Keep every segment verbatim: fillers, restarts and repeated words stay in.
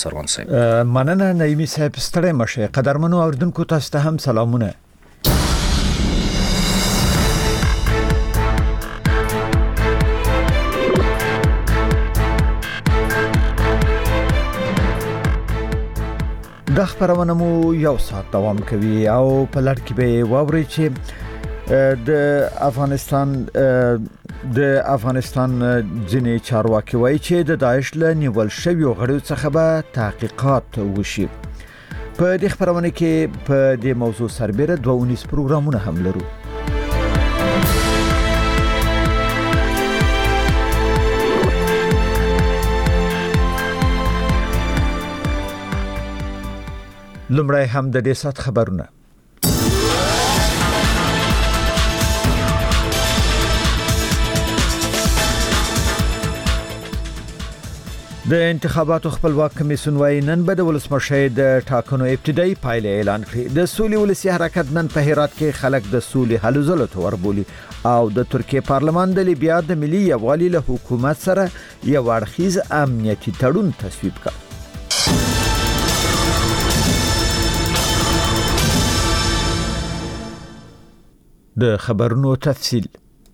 سروان صاحب. مننه نعیمی صاحب، ستړی مشه. قدرمنو اوریدونکو تاسو ته هم سلامونه. د خبرونه مو یو ساعت دوام کوي او په لړ کې به واوري چې د افغانستان د افغانستان ځینې چارواکي وایي چې د داعش له نیول شویو غړو څخه به تحقیقات وشي. په دې خبرونه کې په دې موضوع سربېره دوه ونیس پروګرامونه هم لرو. لمړی هم د دې سات خبرونه. د انتخاباتو خپلواک کمیسیون وايي نن به د ولسمشر د ټاکنو ابتدایي پایلې اعلان کړي. د سولې ولسی حرکت نن په هرات کې خلک د سولې هلو ځلو ته وربولي او د ترکیه پارلمان د لیبیا د ملي یووالي له حکومت سره یو اړخیز امنیتي تړون تصویب کړ. د خبرونو تفصیل.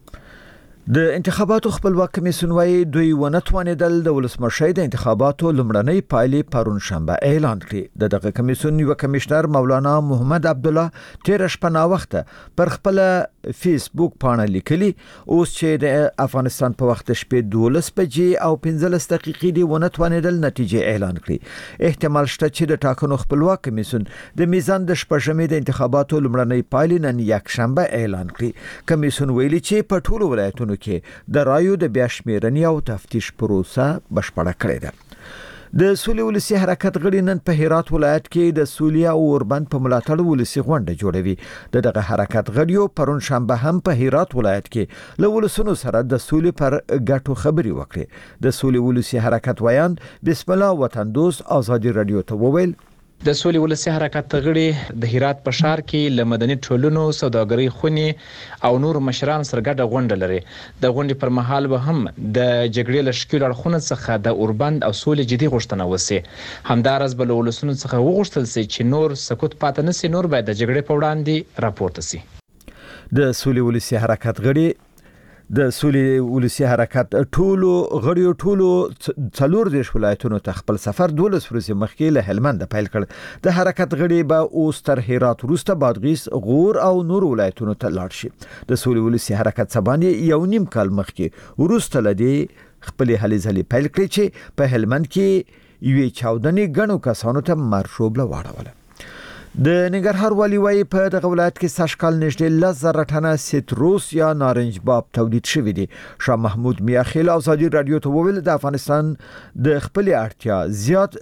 د انتخاباتو خپلواک کمیسیون وايي دوی ونه توانیدل د ولسمشر د انتخاباتو لومړنۍ پایلې پرون شنبه اعلان کړي. د دغه کمیسیون یو کمشنر مولانا محمد عبد الله تیر شپه نا وخت پر خپل فیسبوک باندې لیکلي اوس چې د افغانستان په وخت شپې دولس بجې او پنځلس دقیقې دی ونه توانیدل نتیجه اعلان کړي. احتمال شته چې د ټاکنو خپلواک کمیسیون د میزان د شپږمې د انتخاباتو لومړنۍ پایلې نن یک شنبه اعلان کړي. کمیسیون ویلي چې په ټولو ولایتونو کې د رایو د بیا شمیرنې او تفتیش پروسه بشپړه کړې ده. د سولې ولسی حرکت غړي نن په هرات ولایت کې د سولې او اوربند په ملاتړ ولسی غونډه جوړوي. د دغه حرکت غړیو پرون شنبه هم په هرات ولایت کې له ولسونو سره د سولې پر ګټو خبري وکړي. د سولې ولسی حرکت ویان بسم الله وطن دوست ازادي رادیو ته وویل د سولې ولسی حرکت غړي د هرات په ښار کې له مدني ټولنو سوداګرۍ خونې او نور مشران سره ګډه غونډه لري. د غونډې پر مهال به هم د جګړې له شکیل اړخونو څخه د اوربند او سولې جدي غوښتنه وسی. همدارس بل ولسونو څخه وغوښتل سي چې نور سکوت پاتې نسی، نور باید د جګړې په وړاندې راپورته سي. د سولې ولسی حرکت غړي د سولې ولسی حرکت ټولو غړیو ټولو څلور دیش ولایتونو ته خپل سفر دولس ورځې مخکې له هلمند پیل کړ. د حرکت غړي به اوس تر هرات وروسته بادغیس، غور او نور ولایتونو ته لاړ شي. د سولې ولسی حرکت سبانه یو نیم کال مخکې وروسته لدی خپل هلې ځلې پیل کړې چې په هلمند کې یوې چاودنې غنو کسانو ته مرشوبله واړوله. د ننګرهار والی وايي په دغه ولایت کې سږکال نږدې لس زره ټنه سیتروس یا نارنج باب تولید شوی دی. شاه محمود میاخیل ازادي رادیو ته وویل د افغانستان د خپل اړتیا زیات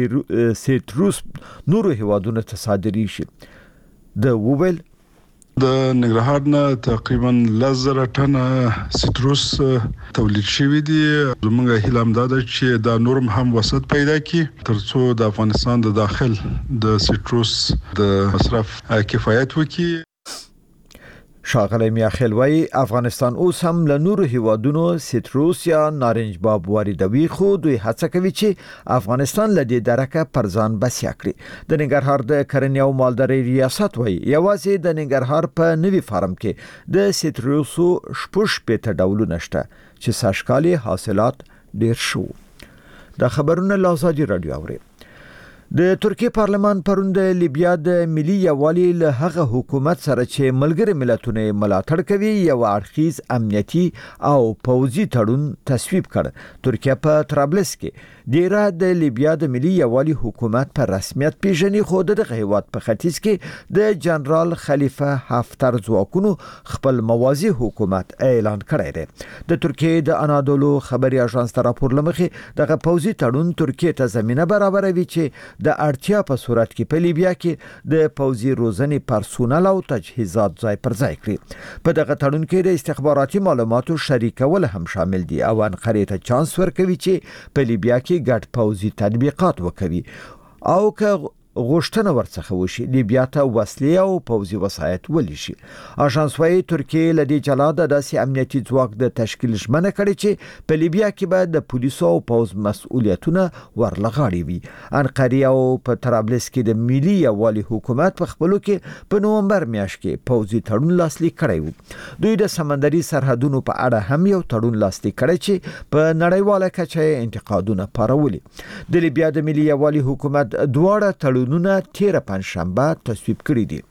سیتروس نورو هیوادونو ته صادري شي. د وویل د ننګرهار نه تقریبا لس زره ټنه سیتروس تولید شوی دی. زموږ هیله هم ده چې دا نورم هم وسط پیدا کی ترڅو د افغانستان د داخل د سیتروس د مصرف کفایت وکړي. شاغلی میاخیل وايي افغانستان اوس هم له نورو هیوادونو سیتروس یا نارنج باب واردوي، خو دوی هڅه کوي چې افغانستان له دې درکه پر ځان بسیا کړي. د ننګرهار د کرنې او مالدارۍ ریاست وايي یوازې د ننګرهار په نوي فارم کې د سیتروسو شپږ پېته ډولونه شته چې سږکال حاصلات ډیر شو. دا خبرونه له ازادي رادیو اوري. د ترکیه پارلمان پرون د لیبیا د ملي یووالي له هغه حکومت سره چې ملګری ملتونه ملاتړ کوي یو اړخیز امنیتي او پوځي تړون تصویب کړ. ترکیه په طرابلس کې ډیره د لیبیا د ملي یووالي حکومت په رسمیت پیژني، خو دغه هیواد په ختیځ کې د جنرال خلیفه حفتر ځواکونو خپل موازی حکومت اعلان کړی دی. د ترکیه د انادولو خبري اژانس ته راپور لمخې دغه پوځي تړون ترکیه ته زمينه برابروي چې د اړتیا په صورت کې په لیبیا کې د پوځي روزنې پرسونل او تجهیزات ځای پر ځای کړي. په دغه تړون کې د استخباراتي معلوماتو شریکول هم شامل دي او انقرې ته چانس ورکوي چې په لیبیا کې ګډ پوځي تطبیقات وکړي او که غوښتنه ورڅخه وشي لیبیا ته وسلې او پوځي وسایط ولېشي. اژانس وايي ترکیه لدی جلاده داسې امنیتي ځواک د تشکیل ژمنه کړې چې په لیبیا کې به د پولیسو او پوځ مسؤلیتونه ورلغاړي وي. انقره او په طرابلس کې د ملي یووالي حکومت په خپلو کې په نومبر میاشت کې پوځي تړون لاسلیک کړی و. دوی د سمندري سرحدونو په اړه هم یو تړون لاسلیک کړی چې په نړیواله کچه انتقادونه پارولي. د لیبیا د ملي یووالي حکومت دواړه تړون نونه تیر پنځشنبه تصویب کړی دي.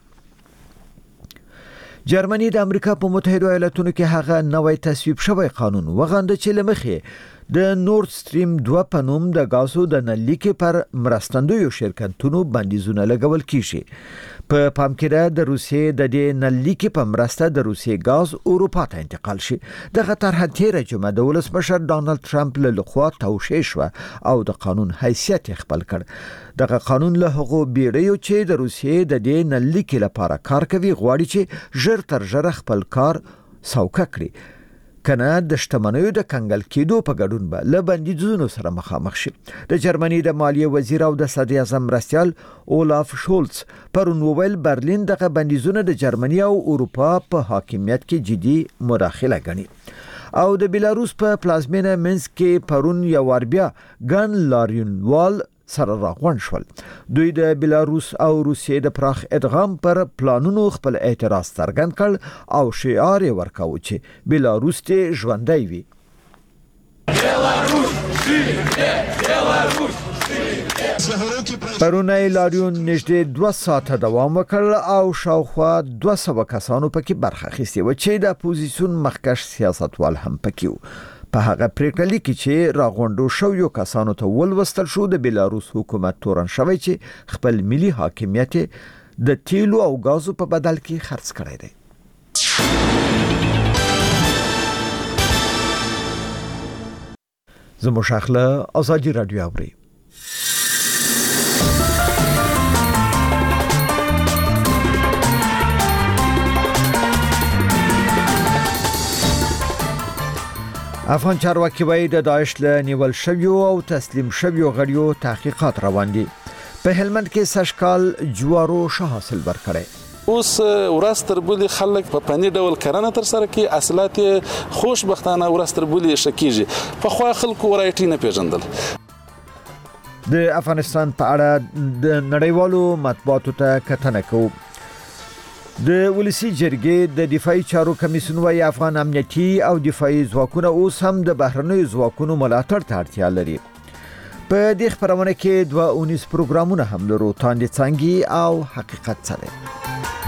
جرمني د امریکا په متحده ایالاتونو کې هغه نوې تصویب شوی قانون وغنده چې لمخې د نورد سټریم دوه په نوم د غازو د نلیکې پر مرستندویو شرکتونو بندیزونه لګول کیږي. په پام کې ده د روسیې د دې نلیکې په مرسته د روسیې غاز اروپا ته انتقال شي. دغه طرح تیر جمعه د ولسمشر ډانلډ ټرمپ له لخوا توشیح شو او د قانون حیثیت خپل کړ. دغه قانون له هغو بیړیو چې د روسیې د دې نلیکې لپاره کار کوي غواړي چې ژر تر ژره خپل کار سوکه کړي کنه د شتمنیو د کنګل کېدو په ګډون به له بندیزونو سره مخامخ شي. د جرمني د مالیه وزیر او د صدر اعظم مرستیال اولاف شولز پرون وویل برلین دغه بندیزونه د جرمني او اروپا په حاکمیت کې جدي مداخله ګڼي. او د بیلاروس په پلازمینه منسک کې پرون یو ور بیا ګن لاریونوال سره راغون شول. دوی د بیلاروس او روسیې د پراخ ادغام پر پلانونو خپل اعتراض څرګند کړ او شعار یې ورکاوه چې بیلاروس ته ژوندۍ وي. پرونی لاریون نږدې دوه ساعته دوام وکړ او شاوخوا دوه سوه کسانو پکې برخه اخیستې و چې د اپوزیسیون مخکښ سیاستوال هم پکې وو. په هغه پریکړه کې چې راغونډو شو یو کسانو ته ولوستل شو د بیلاروس حکومت تورن شوی چې خپل ملي حاکمیت د تیلو او غازو په بدل کې خرڅ کړی دی. زموږ شاخله ازادي رادیو اوري. افغان چارواکي وایي د داعش له نیول شویو او تسلیم شویو غړیو تحقیقات روان دي. په هلمند کې سشکال جوارو شه حاصل ورکړي. اوس ورستر بولی خلک په پنی ډول کرنه تر سره کې اصلات خوشبختانه ورستر بولی شکیږي. په خو خلکو ورایټی نه پیژندل. د افغانستان په اړه د نړیوالو مطبوعاتو ته کتنه کوو. د ولسی جرګې د دفاعي چارو کمیسیون وايي افغان امنیتي او دفاعي ځواکونه اوس هم د بهرنیو ځواکونو ملاتړ ته اړتیا لري. په دې خبرونه کې دوه اونیز پروګرامونه هم لرو تاندې څنګه او حقیقت سره.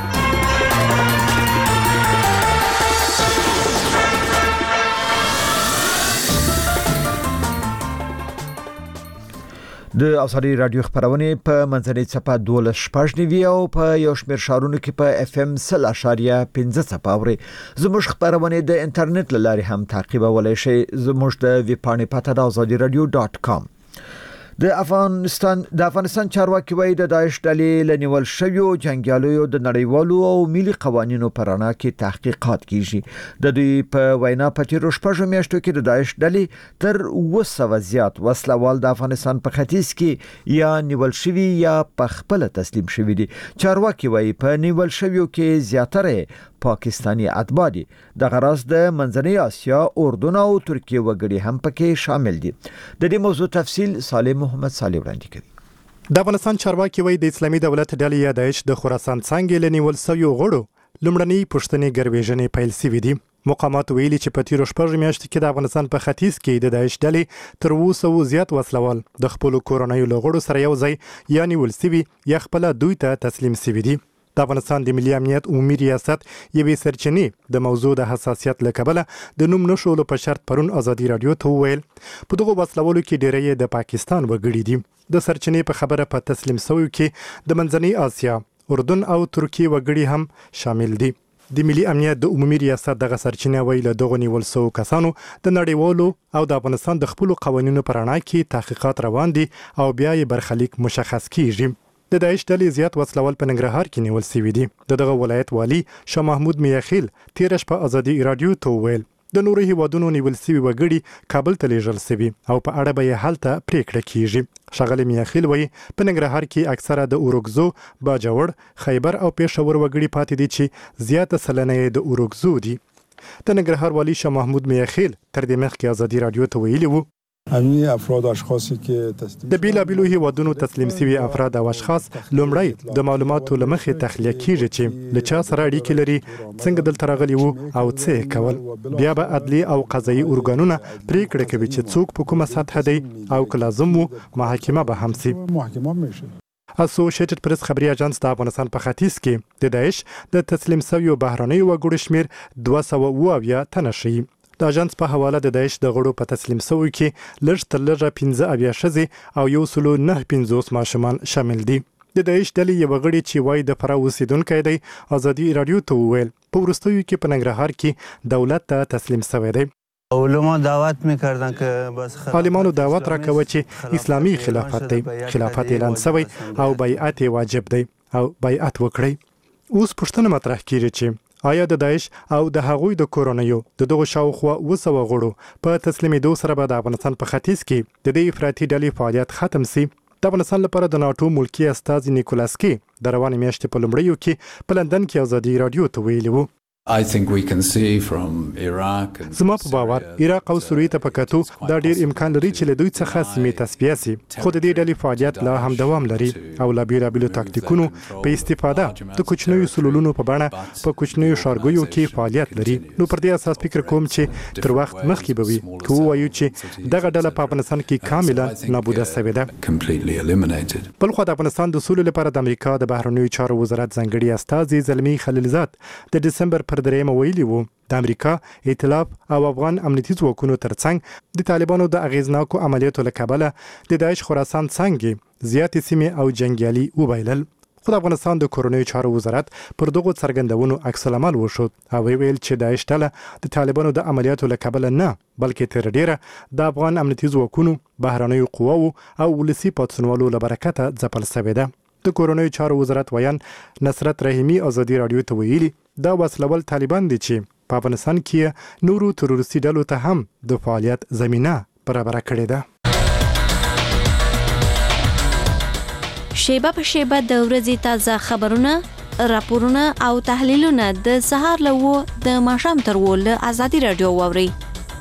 د ازادي رادیو خبرونه په منځنۍ صفه دولس شپږ نیوي او په یو شمېر شهرونو کې په اف ام صفر اشاریه پنځه صفه اوري. زموږ خبرونه د انټرنیټ له لارې هم تعقیبولای شئ. زموږ د ویب پاڼې پته د ازادي رادیو ډاټ کام. د افغانستان د افغانستان چارواکي وایي د داعش ډلې لنیول شویو جنگیالیو د نړیوالو او ملي قوانینو پر اړه کې تحقیقات کیږي. د دوی په وینا په تیر شپږ میاشتو کې د داعش ډلې تر اوه سوه زیات وسلوال د افغانستان په ختیځ کې یا نیول شوی یا په خپل تسلیم شوی دي. چارواکي وایي په نیول شویو کې زیاتره پاکستانی اتباع دي. د غرض د منځنۍ اسیا، اردن او ترکیه وګړي هم پکې شامل دي. د دې موضوع تفصیل سالم محمد صالح وړاندې کوي. د افغانستان چارواکي وایي د اسلامي دولت ډلې یا داعش د خراسان څنګه لنیول سویو غړو لومړنۍ پښتني ګرویژنې پیل شوې دي. مقامات ویلي چې په تیر شپږ میاشتو کې د افغانستان په ختیځ کې د داعش ډلې تر اوه سوه زیات وسلوال د خپل کورنیو لغړو سره یو ځای یا نیول سوي یا خپل دوی ته تسلیم شوي دي. د افغانستان د ملي امنیت عمومي ریاست یوې سرچینې د موضوع د حساسیت له کبله د نوم نشولو په شرط پرون ازادي رادیو ته وویل په دغه وسلوالو کې ډیری د پاکستان وګړي دي. د سرچینې په خبره په تسلیم سویو کې د منځنۍ اسیا، اردن او ترکیه وګړي هم شامل دي. د ملي امنیت د عمومي ریاست دغه سرچینه ویل دغه نیول سو کسانو د نړیوالو او د افغانستان د خپل قوانینو پر اړه کې تحقیقات روان دي او بیا یې برخلیک مشخص کیږي. د داعش ډلې زیات وسلوال په ننګرهار کې نیول شوي دي. د دغه ولایت والی شاه محمود میاخیل تیر شپه ازادي رادیو ته وویل د نورو هیوادونو نیول سوي وګړي کابل ته لیږل سوي او په اړه به یې هلته پریکړه کیږي. ښاغلی میاخیل وایي په ننګرهار کې اکثره د اورګزو، باجوړ، خیبر او پېښور وګړي پاتې دي چې زیاته سلنه یې د اورګزو دي. د ننګرهار والی شاه محمود میاخیل تر دې مخکې ازادي رادیو ته ویلي وو همین افراد و اشخاصی که تسلیم د بیلابیلو هیوادونو تسلیم سوي افراد او اشخاص لومړی د معلوماتو له مخې تخلیه کیږي چې له چا سره اړیکې لري، څنګه دلته راغلي وو او څه یې کول. بیا به عدلي او قضایي ارګانونه پریکړه کوي چې څوک په کومه سطحه دی او که لازم وو محاکمه به هم سي. محاکمه میشه. اسوسییټډ پریس خبري اژانس د افغانستان په ختیځ کې د داعش د تسلیم سویو بهرنیو وګړو شمیر دوه سوه اووه اویا تنه ښیي. د اژانس په حواله د داعش د غړو په تسلیم سویو کې لږ تر لږه پنځه اویا ښځې او یو سلو نهه پنځوس ماشومان شامل دي. د داعش ډلې یو غړي چې وایي د فراه اوسیدونکی دی ازادي رادیو ته وویل په وروستیو کې په ننګرهار کې دولت ته تسلیم سوی دی. علما دعوت میکردن که بس عالمانو دعوت راکوه چې اسلامي خلافت دی، خلافت اعلان سوی او بیعت واجب دی او بیعت وکړئ. اوس پوښتنه مطرح کیږي چې آیا د داعش او د هغوی د کورنیو د دغو شاوخوا اوه سوه غړو په تسلیمېدو سره به د افغانستان په ختیځ کې د دې افراطي ډلې فعالیت ختم سي؟ د افغانستان لپاره د ناټو ملکی استازي نیکولاس کی د روانې میاشتې په لومړیو کې په لندن کې ازادي رادیو ته ویلي وو زما په باور عراق او سوریې ته په کتو دا ډیر امکان لري چې له دوی څخه سیمې تصفیه سي، خو د دې ډلې فعالیت لا هم دوام لري او له بیلابیلو تاکتیکونو په استفاده د کوچنیو سلولونو په بڼه په کوچنیو ښارګویو کې فعالیت لري. نو پر دې اساس فکر کوم چې تر وخت مخکې به وي که ووایو چې دغه ډله په افغانستان کې کامله نابوده سوې ده. بل خوا د افغانستان د سولې لپاره د امریکا د بهرنیو چارو وزارت ځانګړي استازي زلمي خلیلزاد د دسمبر پر درېیمه ویلي وو د امریکا، ائتلاف او افغان امنیتي ځواکونو ترڅنګ د طالبانو د اغیزناکو عملیاتو له کبله د داعش خراسان څانګې زیاتې سیمې او جنګیالي وبایلل. خو د افغانستان د کورنیو چارو وزارت پر دغو څرګندونو عکس العمل وښود او ویل چې داعش ډله د طالبانو د عملیاتو له کبله نه بلکې تر ډیره د افغان امنیتي ځواکونو، بهرنیو قواو او ولسي پاڅونوالو له برکته ځپل سوې ده. د کورنیو چارو وزارت ویان نصرت رحیمي ازادي رادیو ته ویلي دا وسلول طالبان دي چې په افغانستان کې نورو تروریستي ډلو ته هم د فعالیت زمینه برابره کړې ده. شیبه په شیبه د ورځې تازه خبرونه، راپورونه او تحلیلونه د سهار له وو د ماښام تر وو له ازادي رادیو واورئ.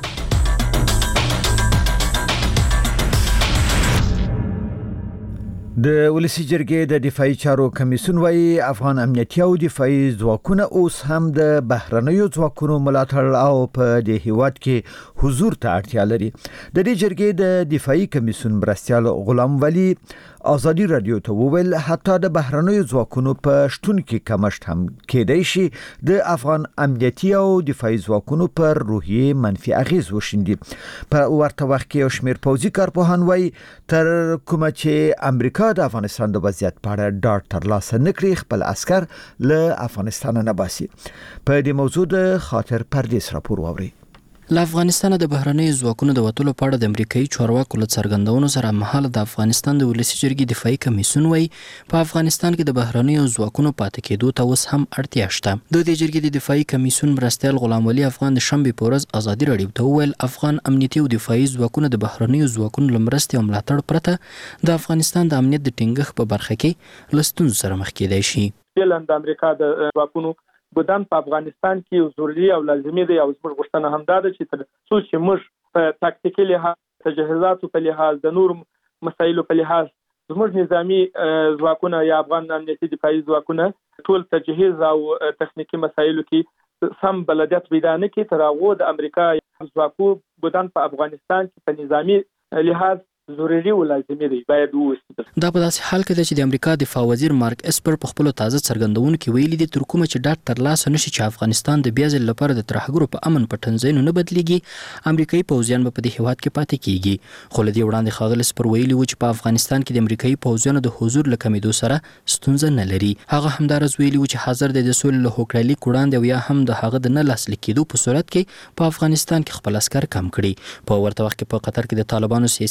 د ولسی جرګې د دفاعي چارو کمیسیون وايي افغان امنیتي او دفاعي ځواکونه اوس هم د بهرنیو ځواکونو ملاتړ او په دې هیواد کې حضور ته اړتیا لري. د دې جرګې د دفاعي کمیسیون مرستیال غلام ولی ازادي رادیو ته وویل حتی د بهرنیو ځواکونو په شتون کې کمښت هم کېدای شي د افغان امنیتي او دفاعي ځواکونو پر روحیه منفي اغیز وشیندي. په ورته وخت کې یو شمېر پوځي کارپوهان وايي تر کومه چې امریکا د افغانستان د وضعیت په اړه ډاډ ترلاسه نکړي خپل عسكر له افغانستان نه باسي. په دې موضوع د خاطر پردیس راپور واوري. له افغانستان د بهرنیو ځواکونو د وټولو په اړه د امریکایي چارواکو له څرګندونو سره مهال د افغانستان د ولسی جرګې دفاعي کمیسیون وايي په افغانستان کې د بهرنیو ځواکونو پاتې کېدو ته اوس هم اړتیا شته. د دې جرګې د دفاعي کمیسیون مرستیال غلام ولی افغان د شنبې په ورځ ازادي رادیو ته وویل افغان امنیتي او دفاعي ځواکونه د بهرنیو ځواکونو له مرستې او ملاتړ پرته د افغانستان د امنیت د ټینګښت په برخه کې له ستونزو سره مخ کېدای شي. د امریکا د ځواکونو بودن په افغانستان کې ضروري او لازمي دی او زموږ غوښتنه هم ده چې تر څو چې موږ په تاکتیکي لحاظ، تجهیزاتو په لحاظ، د نور مسایلو په لحاظ زموږ نظامی ځواکونه یا افغان امنیتي دفاعي ځواکونه ټول تجهیز او تخنیکی مسایلو کې سم بلدیت پیدا نه کړي تر هغه د امریکا ځواکو بودن په افغانستان کې په نظامی لحاظ ضروري او لازمي دی باید ووسي. دا په داسې حال کې ده چې د امریکا دفاع وزیر مارک اسپر په خپل تازه څرګندونو کې ویلي دي تر کومه چې ډاټ ترلاسه نشي چې افغانستان د بیا ځل لپاره د ترهګرو په امن په تنظیم نه بدليږي امریکایي پوځیان په دې هیواد کې پاتې کیږي. خو لدی وړاندې خاغل اسپر ویلي و چې په افغانستان کې د امریکایي پوځیانو د حضور لکمېدو سره ستونزه نه لري. هغه همدارس ویلي و چې حاضر د سولې له هوکړالي کوړاندې او یا هم د هغه د نه لاسلیک کېدو په صورت کې په افغانستان کې خپل عسكر کم کړي. په ورته وخت کې په قطر کې د طالبانو سیاسي دفتر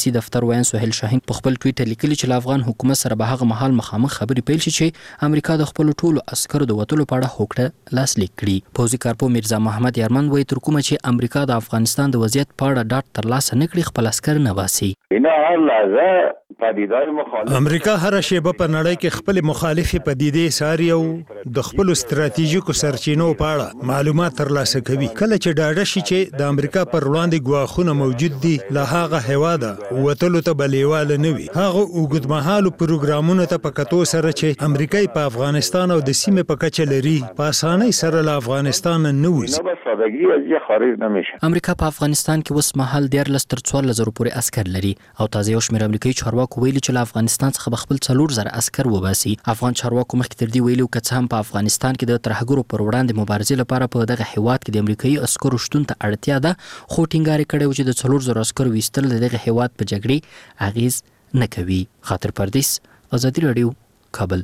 چارواین سهیل شاهین په خپل ټویټر لیکلي چې له افغان حکومت سره به هغه مهال مخامخ خبرې پیل شي چې امریکا د خپل ټولو عسکرو د وټلو په اړه هوکړه لاسلیک کړي. پوځي کارپو میرزا محمد یارمن وایي تر کومه چې امریکا د افغانستان د وضعیت په اړه ډاټ ترلاسه نه کړي خپل عسکر نه باسي. امریکا هر شیبه په نړۍ کې خپل مخالفي پدیدې ساري او د خپل ستراتیژیکو سرچینو په اړه معلومات ترلاسه کوي. کله چې ډاډه شي چې د امریکا پر وړاندې ګواښونه موجود دي له هغه هیواده وتلو ته بلیواله نه وي. هغه اوږدمهالو پروګرامونو ته په کتو سره چې امریکا په افغانستان او د سیمې په کچه لري په اسانۍ سره له افغانستان نه وځي. امریکا په افغانستان کې اوس مهال دیارلس تر څوارلس زره پورې عسکر لري او تازه یو شمېر امریکایي چارواکو ویلي چې له افغانستان څخه به خپل څلور زره عسکر وباسي. افغان چارواکو مخکې تر دې ویلي که څه هم په افغانستان کې د ترهګرو پر وړاندې مبارزې لپاره په دغه هیواد کې د امریکایي عسکرو شتون ته اړتیا ده، خو ټینګار یې کړی و چې د څلور زره عسکرو ویستل د دغه هیواد په جګړې اغیز نه کوي. خاطر پردیس، ازادي رادیو، کابل.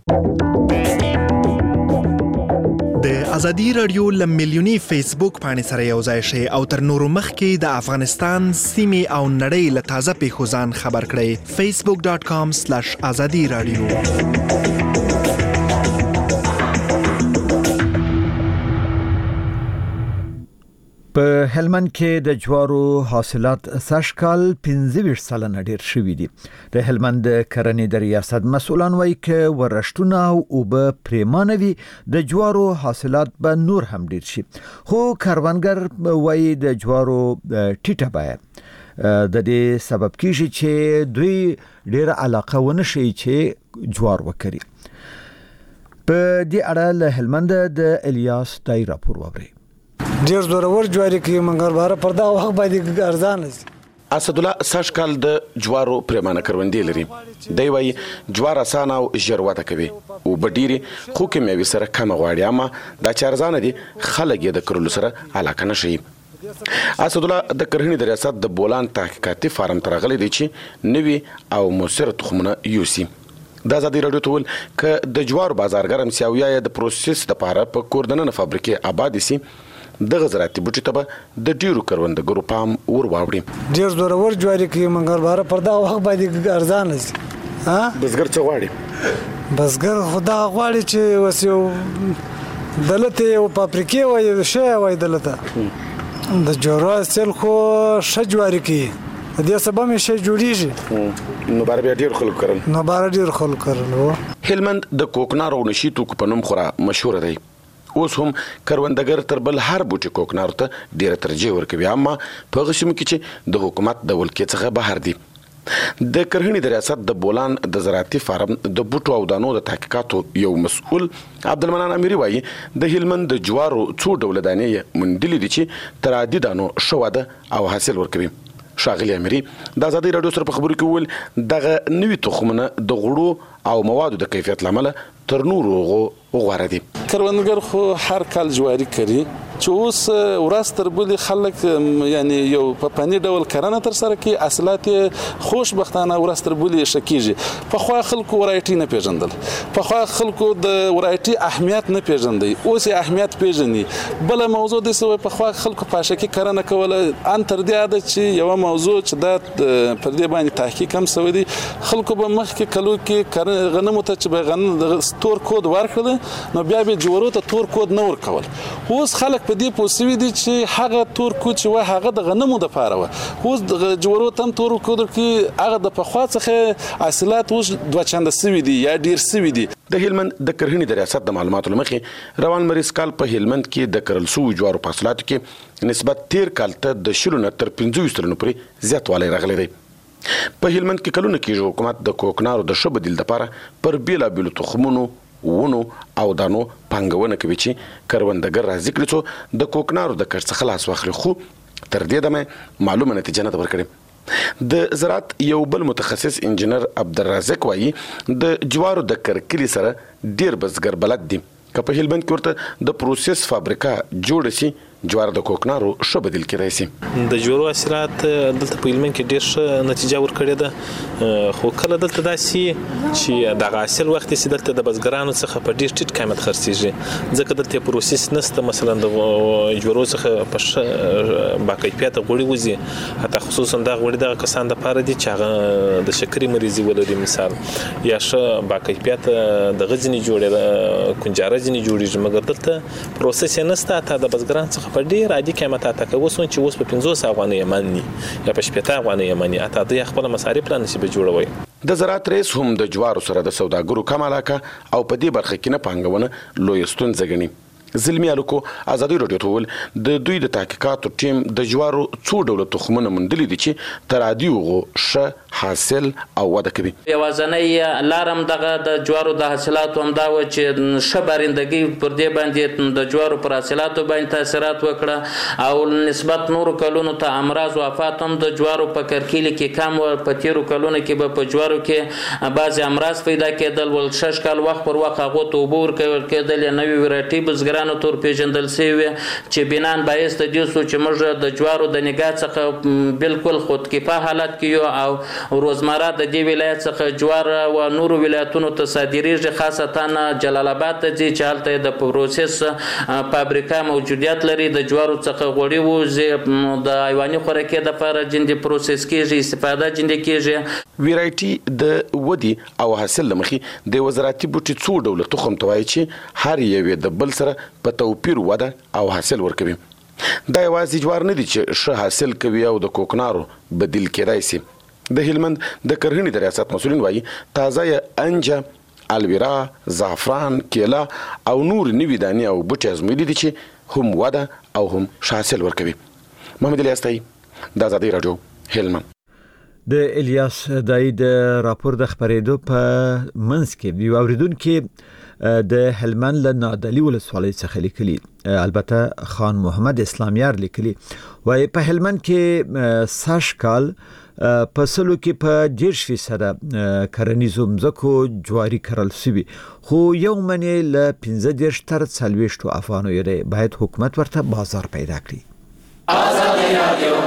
د ازادي رادیو ل میلیونی فیسبوک باندې سره یو ځای شئ او تر نورو مخکې د افغانستان سیمې او نړۍ له تازه پیښو ځان خبر کړئ. فیسبوک ډاٹ کام سلیش ازادي رادیو. په هلمند کې د جوارو حاصلات سږکال پنځه ویشت سلنه ډیر شوي دي. د هلمند کرنې د ریاست مسؤلان وایي چې ورښتونه او اوبه پریمانه وي د جوارو حاصلات به نور هم ډیر شي، خو کروندګر وایي د جوارو ټیټه بیه د دې سبب کیږي چې دوی ډیر علاقه ونه شي چې جوار وکړي. په دې اړه له هلمند د الیاس دای راپور ووري. ډیر زورور جواری کې منګر بار پر دا وخت باندې ارزان دي. اسد الله سږکال د جوارو پریمانه کروندې لري. دی وايي جوار اسانه او ژر وده کوي او بډيري خو کې مې سره کم غواړي، اما دا چارزانه دي خلک یې د کرلو سره علاقه نشي. اسد الله د کرهنې د ریاست د بولان تحقیقاتي فارم ترغلي دي چې نوي او موثر تخمونه یوسي. د ازادي رادیو ټول ک د جوار بازارګرم سیاویا د پروسس لپاره په کوردننه فابریکې آباد سي دغه زراعتي بوټي ته د ډیرو کروندګرو پام ور واوړي. ډیر زورور جواری کې منګر بار پر دا وخت باندې ارزان دي. ها بزګر څه غواړي؟ بزګر خدا غواړي چې وسیو دلته او فابریکې وای شي وای دلته د جوړا سل خو شجواري کې د دې سبب مې شي جوړیږي. نو بار بیا ډیر خلک کړل نو بار ډیر خلک کړل. هلمند د کوکنار او نشي توکو په نوم خورا مشهور دی. اوس هم کروندګر تر بل هر بوټي کوکنار ته ډیره ترجیح ورکوي، اما په غشم کې چې د حکومت د ولکې څخه بهر دي. د کرهنې د ریاست د بولان د زراعتي فارم د بوټو او دانو د تحقیقاتو یو مسؤل عبدالمنان اميري وایي د هلمند د جوارو څو ډول دانې مندلې دي چې تر عادي دانو شواده او حاصل ورکوي. شاغلی اميري د ازادي رادیو سره په خبرو کې ول دغه نوي تخمونه د غړو او موادو د کیفیت لامل تر نورو غوړه دي. کروندګر خو هر کال جواری کوي چې اوس ورستر بلی خلک یعنی یو په پنی ډول کرنه تر سره کې اصلات خوشبختانه ورستر بلی شکیږي. په خو خلکو ورایټی نه پیژندل، په خو خلکو د ورایټی اهمیت نه پیژندي، اوس اهمیت پیژني. بل موضوع د سوې په خو خلکو په شکی کرنه کوله ان تر دې عادت چې یو موضوع چې د پر دې باندې تحقیق هم سوي دي. خلکو به مخکې کلو کې غنمو ته چې به غنم د ستور کود ورکړل نو بیا به جوړو ته تور کود نه ورکول. اوس خلک په دې پوسوي دي چې هغه تور کود چې وای هغه د غنمو د پاره و، اوس د جوړو تم تور کود کې هغه د پخوا څخه حاصلات اوس دوه چنده سوي دي یا ډیر سوي دي. د هلمند د کرهنې د ریاست د معلوماتو لمخې روان مریض کال په هلمند کې د کرل سو جوارو حاصلاتو کې نسبت تیر کال ته د شلو نه تر پنځه ویشت پورې زیاتوالی راغلی دی. په هلمند کې کلونه کېږي حکومت د کوکنارو د ښه بدیل لپاره پر بیلابیلو تخمونو ونو او دانو پانګونه کوي چې کروندګر راځي کړي څو د کوکنارو د کښت څخه لاس واخلي، خو تر دې دمه معلومه نتیجه نه ورکړي. د زراعت یو بل متخصص انجینر عبدالرزاق وایي د جوارو د کرکلي سره ډیر بزګر بلد دي. که په هلمند کې ورته د پروسس فابریکه جوړ شي جوار د کوکنارو ښه بدیل کېدای شي. د جوارو حاصلات دلته په هلمند کې ډېر ښه نتیجه ورکړې ده، خو کله دلته داسې چې دغه حاصل وخت چې دلته د بزګرانو څخه په ډېر ټیټ قیمت خرڅېږي، ځکه دلته پروسس نشته. مثلا د جوارو څخه په ښه باکیفیته غوړي وځي، حتی خصوصا دغه غوړي دغه کسان دپاره دي چې هغه د شکرې مریضي ولري مثال، یا ښه باکیفیته دغه ځینې جوړې کنجاره ځینې جوړېږي، مګر دلته پروسس یې نشته. حتی د بزګرانو څخه په ډېر عادي قیمت اته کوي، اوس چې اوس په پنځوس افغانۍ یې مني یا په شپېته افغانۍ یې مني، اته دوی خپل مصارف لا نشي به جوړوي. د زراعت رئیس هم د جوارو سره د سوداګرو کم علاقه او په دې برخه کې نه پانګونه لوی ستونزه ګڼي. زلمی الکو ازادي رادیو ته ویل د دوی د تحقیقاتو ټیم د جوارو څو ډول تخمونه موندلي دي چې تر عادي هغو ښه حاصل او وده کوي. یوازینۍ لارم دغه د جوارو د حاصلاتو همدا و چې ښه بارندګي پر دې باندې د جوارو پر حاصلاتو باندې تاثیرات وکړه او نسبت نورو کلونو ته امراض او آفات هم د جوارو په کرکیلې کې کم و. په تیرو کلونو کې به په جوارو کې بعضې امراض پیدا کېدل، ول شش کال وخت پر وخت هغو ته اوبه ورکول کېدل، یا نوې وراټي بزګران تور پیژندل شوی چې بنان باعث د دې سو چې موږ د جوارو د نگاه څخه بالکل خودکفا حالت کې یو او روزمره د دې ولایت څخه جوار او نورو ولایتونو ته صادریږي، خاصتا جلال آباد ته چې هلته د پروسس فابریکا موجودیت لري. د جوارو څخه غوړي وو د حیواني خوراکي لپاره جندي پروسس کېږي، استفاده جندي کېږي. ویرایټي د ودی او حاصل لمخې د وزارتي بوټي څو ډول تخم توای چې هر یو د بل سره په توپیر وده او حاصل ورکوي. دا یوازې جوار نه دي چې ښه حاصل کوي او د کوکنارو بدیل کېدای شي. د هلمند د کرهڼې د ریاست مسؤلین وایي تازه انجه، الویرا، زعفران، کیله او نور نوي دانې او بوټي ازمویلي دي چې هم وده او هم ښه حاصل ورکوي. محمد الیاس تایي، د ازادي راډیو، هلمند. د الیاس دای د راپور د خبرېدو په منځ کې یو اوریدونکو د هلمند له نادعلي ولسوالۍ څخه لیکلي، البته خان محمد اسلامیار لیکلي، وای په هلمند کې ساش کال په سلو کې په ډېر فیصد کرنیزو مځکو جواري کرل شوي، خو یو منې له پنځه دېرش تر څلوېښتو افغانیو دی. باید حکومت ورته بازار پیدا کړي. ازادي رادیو.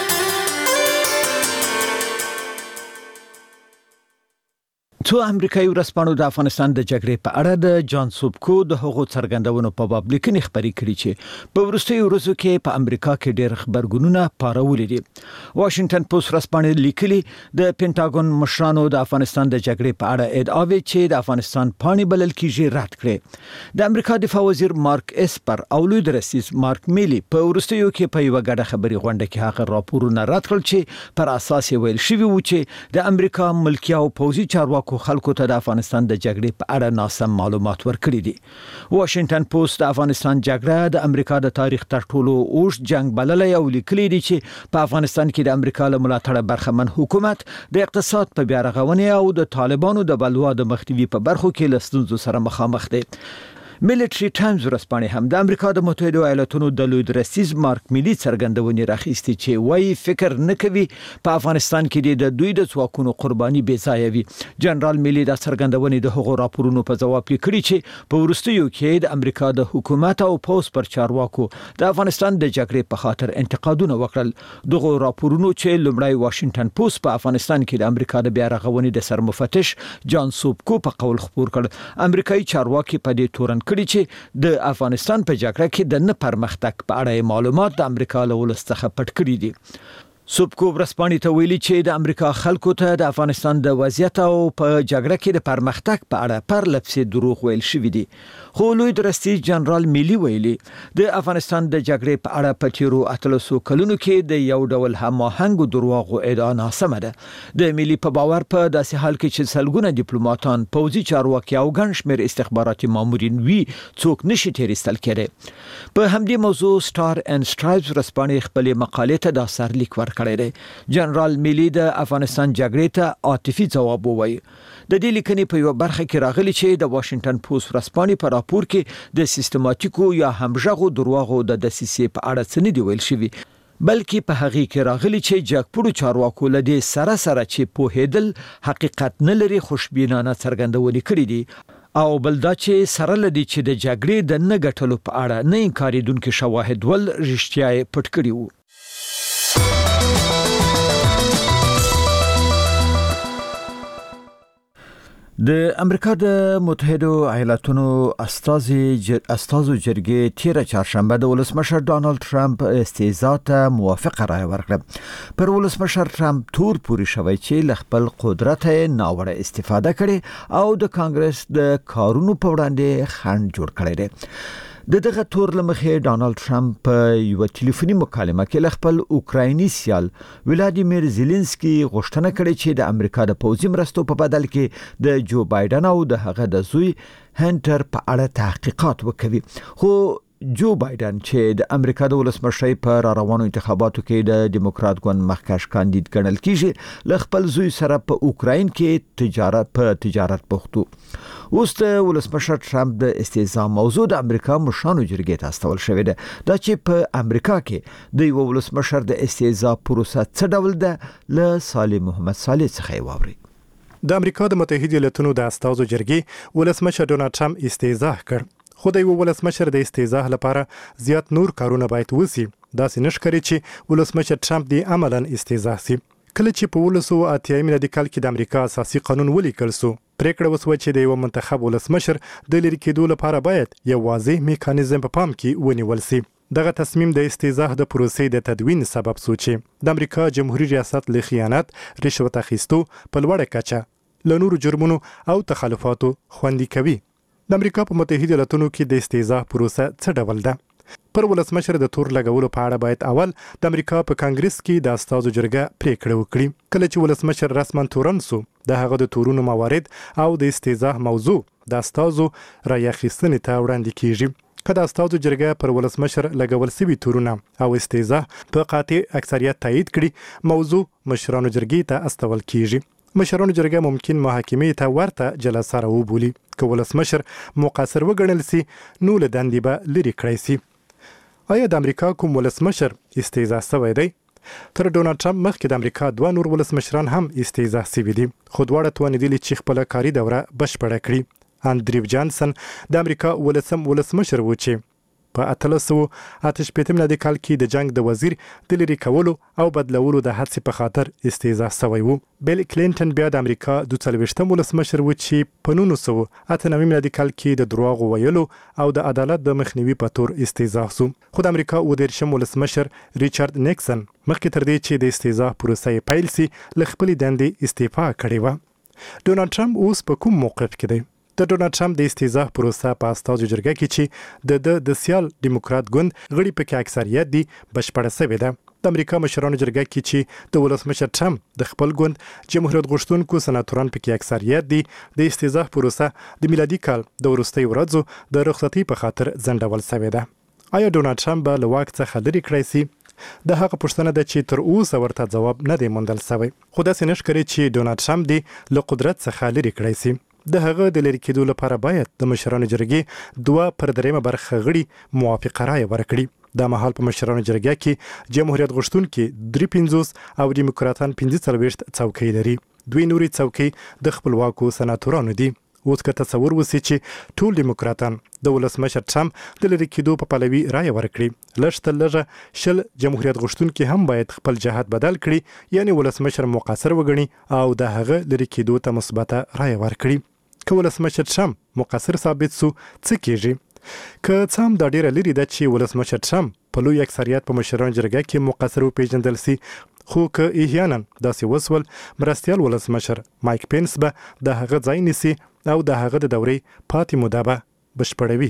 څو امریکایي ورځپاڼو د افغانستان د جګړې په اړه د جان سوبکو د هغو څرګندونو په باب لیکنې خبرې کړې چې په وروستیو ورځو کې په امریکا کې ډېر خبرګونونه پارولي دي. واشنگټن پوسټ ورځپاڼه لیکلي د پینټاګون مشرانو د افغانستان د جګړې په اړه ادعاوې چې د افغانستان پاڼې بلل کېږي رد کړې. د امریکا دفاع وزیر مارک اسپر او لوی درسیز مارک میلی په وروستیو کې په یو غډه خبري غونډه کې هغه راپورونه رد کړل چې پر اساس ویل شوی و چې د امریکا ملکی او پوځي چارواکو خلکو ته د افغانستان د جګړې په اړه ناسم معلومات ورکړي دي. واشنگټن پوسټ د افغانستان جګړه د امریکا د تاریخ تر ټولو اوږد جنگ بللی او لیکلي دي چې په افغانستان کې د امریکا له ملاتړه برخمن حکومت د اقتصاد په بیا رغونې او د طالبانو د بلوا د مخنیوي په برخو کې له ستونزو سره مخامخ دي. ملټری ټایمز ورځپاڼه هم د امریکا د متحده ایالاتونو د لوی درسیز مارک میلی څرګندونې راخیستي چې وایي فکر نه کوي په افغانستان کې د دوی د ځواکونو قرباني بې ځایه وي. جنرال میلی د څرګندونې د هغو راپورونو په ځواب کې کړي چې په وروستیو کې د امریکا د حکومت او پوز پر چارواکو د افغانستان د جګړې په خاطر انتقادونه وکړل. دغه راپورونو چې لومړی واشنگټن پوسټ په افغانستان کې د امریکا د بیا رغونې د سرمفتش جان سوبکو په قول خبر کړ. امریکایي چارواکي په دې تورن کړي چې د افغانستان په جګړه کې د نه پرمختګ په اړه معلومات د امریکا له ولس څخه پټ کړي دي. سوبکو ورځپاڼې ته ویلي چې د امریکا خلکو ته د افغانستان د وضعیت او په جګړه کې د پرمختګ په اړه پر لپسې دروغ ویل شوي دي. خو لوی درستی جنرال میلی ویلي د افغانستان د جګړې په اړه په تیرو اتلسو کلونو کې د یو ډول هماهنګ دروغو ادعا ناسمه ده. د میلی په باور په داسې حال کې چې سلګونه ډیپلوماټان، پوځي چارواکي او ګڼ شمېر استخباراتي مامورین وي څوک نشي تیریستل کېدی. په همدې موضوع سټار اینډ سټرایپز ورځپاڼې خپلې مقالې ته د سرلیک ورکړی دی. جنرال میلی د افغانستان جګړې ته عاطفي ځواب ووایي. د دې لیکنې په یو برخه کې راغلي چې د واشنگټن پوسټ ورځپاڼې په راپور کې د سیستماتیکو یا همغږو دروغو د دسیسې په اړه څه نه دی ویل شوي، بلکې په هغه کې راغلي چې جګپړو چارواکو له دې سره سره چې په هیدل حقیقت نه لري خوشبینانه څرګندونې کړې دي او بل دا چې سره لدی چې د جګړې د نه ګټلو په اړه نه انکاریدونکو شواهد ول رښتیا پټ کړی وو. د امریکا د متحده ایالاتونو استازي استازو جرګې تیر چهارشنبه د ولسمشر ډانلډ ټرمپ استیضاح ته موافقه رائے ورکړه. پر ولسمشر ټرمپ تور پوری شوی چې ل خپل قدرت ناوړه استفاده کړي او د کانګرس د کارونو په وړاندې خنډ جوړ کړی دی. د دغه تور لمخې ډانلډ ټرمپ په یو ټلیفوني مکالمه کې خپل اوکرایني سیال ولادیمیر زيلنسکي غوښتنه کړې چې د امریکا د پوځي مرستو په بدل کې د جو بایدن او د هغه د زوی هنټر په اړه تحقیقات وکړي. خو جو بایدن چې د امریکا د ولسمشر په روانو انتخاباتو کې د دیموکرات ګوند مخکښ کاندید ګڼل کیږي ل خپل زوی سره په اوکراین کې تجارت په تجارت بوختو. اوس د ولسمشر ټرمپ د استیضاح موضوع د امریکا مشرانو جرګې ته استول شوې ده. دا چې په امریکا کې د یو ولسمشر د استیضاح پروسه څه ډول ده ل صالح محمد صالح څخه واوري. د امریکا د متحده ایالاتونو د استازو جرګې ولسمشر ډونالډ ټرمپ استیضاح کړ. خو د یو ولسمشر د استیضاح لپاره زیات نور کارونه باید وسی. دا سې نشکري چې ولسمشر ټرمپ دی عملاً استیضاح سي. کله چې په ولس او اتیا میلادي کال کې د امریکا اساسي قانون ولیکل سو، پریکړه وسوه چې د یو منتخب ولسمشر د لری کېدو لپاره باید یو واضح میکانیزم په پام کې ونیول سي. دغه تصمیم د استیضاح د پروسې د تدوین سبب سو چې د امریکا جمهوریت ریاست له خیانت، رشوت اخیستو په لوړه کچه له نورو جرمونو او تخلفاتو خوندي کوي. د امریکا په متحده ایالاتونو کې د استیضاح پروسه څه ډول ده؟ پر ولسمشر د تور لګولو په اړه باید اول د امریکا په کانګرس کې د استازو جرګه پریکړه وکړي. کله چې ولسمشر رسماً تورن سو، د هغه د تورونو موارد او د استیضاح موضوع د استازو رایه اخیستنې ته وړاندې کیږي. کله استازو جرګه پر ولسمشر لګول سوي تورونه او استیضاح په قاطع اکثریت تایید کړي، موضوع مشرانو جرګې ته استول کیږي. مشرانو جرګه ممکن محاکمې ته ورته جلسه راوبولي. که ولسمشر مقصر وګڼل سي نو له دندې به لري کړی سي. آیا د امریکا کوم ولسمشر استیضاح شوی دی؟ تر ډونالډ ټرمپ مخکې د امریکا دوه نور ولسمشران هم استیضاح شوي دي، خو دواړه توانیدلي چې خپله کاري دوره بشپړه کړي. انډریو جانسن د امریکا ولسم ولسمشر و چې په اتلس سوه اته شپېته میلادي کال کې د جنگ د وزیر د لري کولو او بدلولو د هڅې په خاطر استیضاح شوی و. بیل کلینټن بیا د امریکا دوه څلوېښتم ولسمشر و چې په نولس سوه اته نوي میلادي کال کې د دروغ ویلو او د عدالت د مخنیوي په تور استیضاح شو. خو د امریکا اووه دېرشم ولسمشر ریچارډ نیکسن مخکې تر دې چې د استیضاح پروسه یې پیل سي له خپلې دندې استعفا کړې وه. ډونالډ ټرمپ اوس په کوم موقف کې دی؟ د ډونالډ ټرمپ د استیضاح پروسه په استازو جرګه کې چې د د د سیال دیموکرات ګوند غړي پکې اکثریت دي بشپړه شوې ده. د امریکا مشرانو جرګه کې چې د ولسمشر ټرمپ د خپل ګوند جمهوریت غوښتونکو سناتوران پکې اکثریت دي، د استیضاح پروسه د میلادي کال د وروستۍ ورځو د رخصتۍ په خاطر ځنډول شوې ده. آیا ډونالډ ټرمپ به له واک څخه لرې کړی سي؟ د هغه پوښتنه ده چې تر اوسه ورته ځواب نه دی موندل شوی. خو داسې نه ښکاري چې ډونالډ ټرمپ دې له قدرت څخه لرې کړی سي. د هغه د لري کېدو لپاره باید د مشرانو جرګې دوه پر دریمه برخه غړي موافقه رایه ورکړي. د مهال په مشرانو جرګه کې جمهوریت غوښتونکي درې پنځوس او دیموکراتان پنځه څلوېښت څوکۍ لري. دوی نوري څوکۍ د خپلواکو سناتورانو دي. اوس که تصور وسی چې ټول دیموکراتان د ولسمشر ټرمپ د لري کېدو په پلوي رایه ورکړي، لږ تر لږه شل جمهوریت غوښتونکي هم باید خپل جهت بدل کړي، یعنی ولسمشر مقصر وګڼي او د هغه لري کېدو ته مثبته رایه ورکړي. که ولسمشر ټرمپ مقصر ثابت سو څه کیږي؟ که څه هم دا ډیره لري ده چې ولسمشر ټرمپ په لوی اکثریت په مشرانو جرګه کې مقصر وپیژندل سي، خو که احیانا داسې وسول مرستیال ولسمشر مایک پینس به د هغه ځای نیسي او د هغه د دورې پاتې موده به بشپړوي.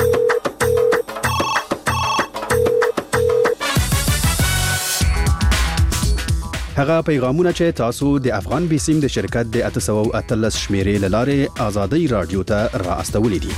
هغه پیغامونه چې تاسو د افغان بیسیم د شرکت د اته سوه او اتلس شمیرې له لارې آزادۍ رادیو ته را استولې دي.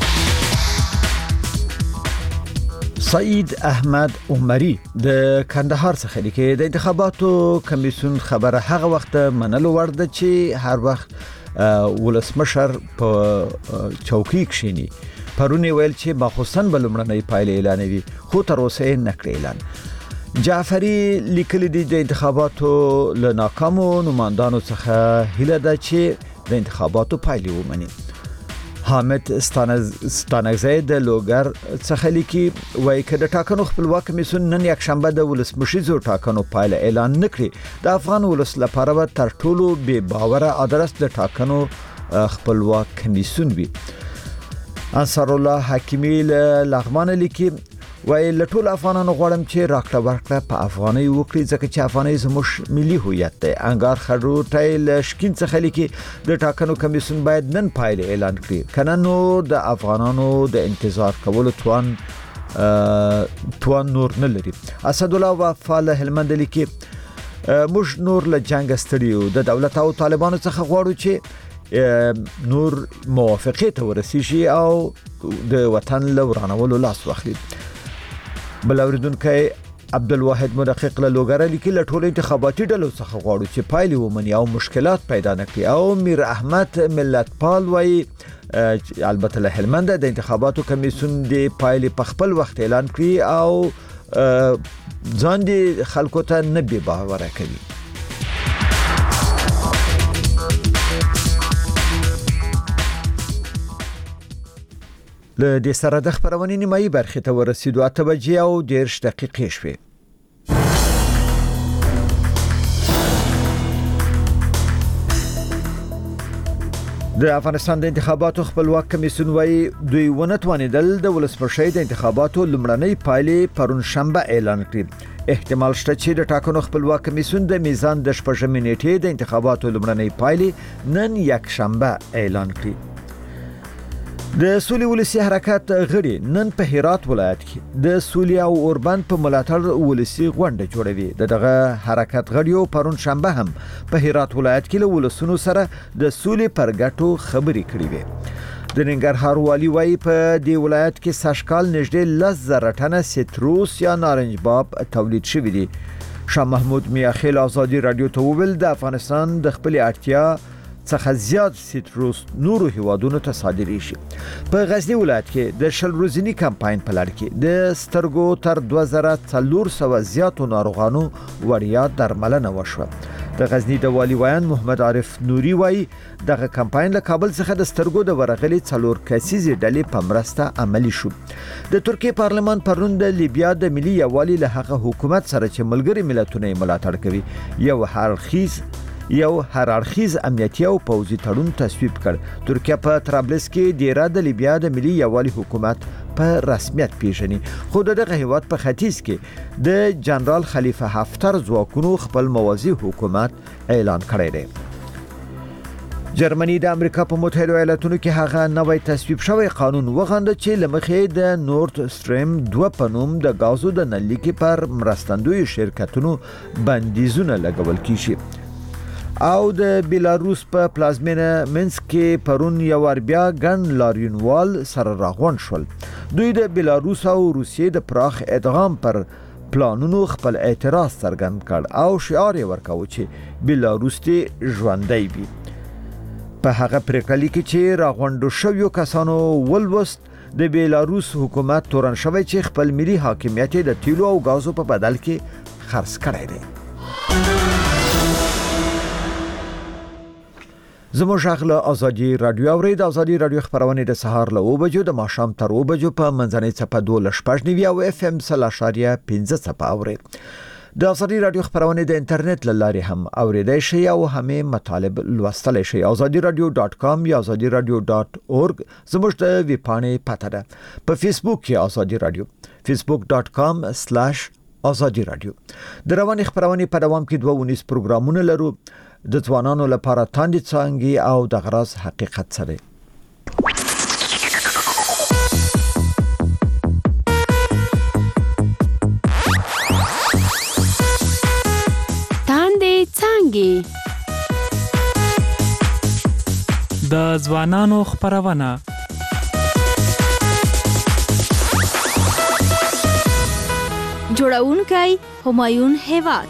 سعید احمد عمری د کندهار څخه لیکي د انتخاباتو کمیسیون خبره هغه وخت منلو ورده چې هر وخت ولسمشر په چوکۍ کښینی. پرونی ویل چې مخصوصن بلمړنۍ پایلې اعلانوي، خو تر اوسه یې نکړي اعلان. جعفری لیکلی دی د انتخاباتو له ناکامو نمایندانو څخه هیله ده چې د انتخاباتو پایلې ومني. حامد ستانکزی د لوګر څخه لیکي وایي چې د ټاکنو خپلواک کمیسیون نن یک شنبه د ولسمشریزو ټاکنو پایله اعلان نکړي د افغان ولس لپاره تر ټولو بې باوره ادرس د ټاکنو خپلواک کمیسیون وي. انصار الله حکیمی لغمان لیکي وایي له ټول افغانانو غواړم چې راکړه ورکړه په افغاني وکړي ځکه چې افغاني زموږ ملي هویت دی. انګار خړوټی له شکین څخه لیکي د ټاکنو کمیسیون باید نن پایله اعلان کړي کنه نو د افغانانو د انتظار کولو توان توان نور نه لري. اسد الله وفا له هلمند لیکي موږ نور له جنگ ستړیو د دولت او طالبانو څخه غواړو چې نور موافقه ته ورسیږي او د وطن له ورانولو لاس واخلي. بل اوریدونکو عبدالواحد محقق له لوګر لیکي له ټولو انتخاباتي ډلو څخه غواړو چې پایلې ومني او مشکلات پیدا نکړي. او میر احمد ملتپال وایي البته له هلمند د انتخاباتو کمیسیون د پایلې په خپل وخت اعلان کړي او ځان دي خلکو ته نه بي باور کوي. له دې سره د خبرونې نیمایي برخې ته ورسېدو. اته بجې او دېرش دقیقې شوې. د افغانستان د انتخاباتو خپلواک کمیسیون وایي دوی ونه توانېدل د ولسمشر د انتخاباتو لومړنۍ پایلې پرون شنبه اعلان کړي. احتمال شته چې د ټاکنو خپلواک کمیسیون د میزان د شپږمې نیټې د انتخاباتو لومړنۍ پایلې نن یک شنبه اعلان کړي. د سولې ولسی حرکت غړي نن په هرات ولایت کې د سولې او اوربند په ملاتړ ولسی غونډه جوړوي. دغه حرکت غړیو پرون شنبه هم په هرات ولایت کې له ولسونو سره د سولې پر ګټو خبرې کړې وي. د ننګرهار والی وایي په دې ولایت کې سږکال نږدې لس زره ټنه سیتروس یا نارنج باب تولید شوی دی. شاه محمود میاخیل آزادی رادیو ته وویل د افغانستان د خپل اړتیا څخه زیات سیتروس نورو هیوادونو ته صادریږي. په غزنی ولایت کې د شل ورځنی کمپاین په لړ کې د سترګو تر دوه زره څلور سوه زیاتو ناروغانو وړیا درملنه وشوه. د غزنی د والی ویان محمد عارف نوري وایي دغه کمپاین له کابل څخه د سترګو د ورغلي څلور کسیزې ډلې په مرسته عملی شو. د ترکیه پارلمان پرون د لیبیا د ملي یوالي له هغه حکومت سره چې ملګري ملتونه ملاتړ کوي یو هرخیز یو هرارخیز امنیتي او پوځي تړون تصویب کړ. ترکیه په طرابلس کې ډیره د لیبیا د ملي یوالي حکومت په رسمیت پیژني. خو دغه هیواد په ختیځ کې د جنرال خلیفه حفتر ځواکونو خپل موازی حکومت اعلان کړی دی. جرمني د امریکا په متحده ایالاتونو کې هغه نوې تصویب شوی قانون وغنده چې لمخې د نورد سټریم دوه پنوم د غازو د نلیکې پر مرستندوی شرکتونو بندیزونه لګول کیږي. او د بیلاروس په پلازمینه منسک کې پرون یو اربیا ګن لاریونوال سره راغون شول. دوی د بیلاروس او روسیې د پراخ ادغام پر پلانونو خپل اعتراض څرګند کړ او شعار یې ورکاوه چې بیلاروس دې ژوندی وي. په هغه پریکړه کې چې راغونډو شویو کسانو ولوست د بیلاروس حکومت تورن شوی چې خپل ملي حاکمیت د تیلو او غازو په بدل کې خرڅ کړی دی. زموږ غږ له ازادي رادیو اورید. ازادي رادیو خبرونه د سهار له اوه بجو د ماښام تر اوه بجو په منځنۍ څپه دوه شپږ نیوي او اف ام سل اشاریه پنځه څپه اورید. د ازادي رادیو خبرونه د انټرنیټ لارې هم اوریدای شئ او همې مطالب لوستلای شئ. ازادي رادیو ډاټ کام یا ازادي رادیو ډاټ اورګ زموږ د ویب پاڼې پته ده. په فیسبوک کې ازادي رادیو فیسبوک ډاټ کام سلاش ازادي رادیو. د رواني خبرونه په دوام کې دوه ونیس پروګرامونه لرو. د ځوانانو لپاره تاندې څانګې او د غراز حقیقت سره. تاندې څانګې د ځوانانو خبرونه. جوړونکی همایون هیواد.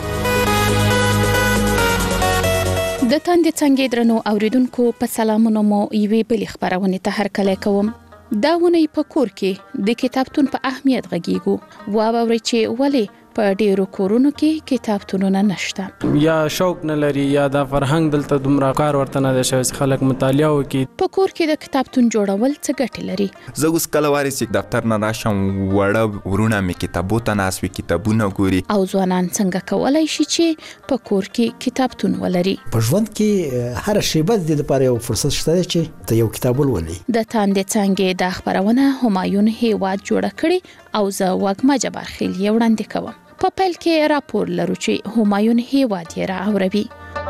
د تاندې څنګه درنو اوریدونکو په سلامونو مو یوې بل خبرونه ته هرکلی کوم. دا ونی په کور کې د کتابتون په اهمیت غږیږو. واوري چې ولی په ډیرو کورونو کې کتابتونونه نشته یا شوق نه لري یا د فرهنګ دلته دومره کار ورته نه شوی خلک مطالعه وکړي. په کور کې د کتابتون جوړول څه ګټې لري؟ زه اوس کله واري چې دفتر نه راشم وړه ورونه مې کتابو ته ناست وي کتابونه ګوري. او ځوانان څنګه کولای شي چې په کور کې کتابتون ولري؟ په ژوند کې هر شیبه د لپاره یو فرصت شته چې ته یو کتاب ولولې. د تاندې څنګه د خبرونه همایون هیواد جوړ کړي او زه وګما جبار خیل یو وړاندې کوم. په پیل کې راپور لرو چې همایون هیواد یې راوړي.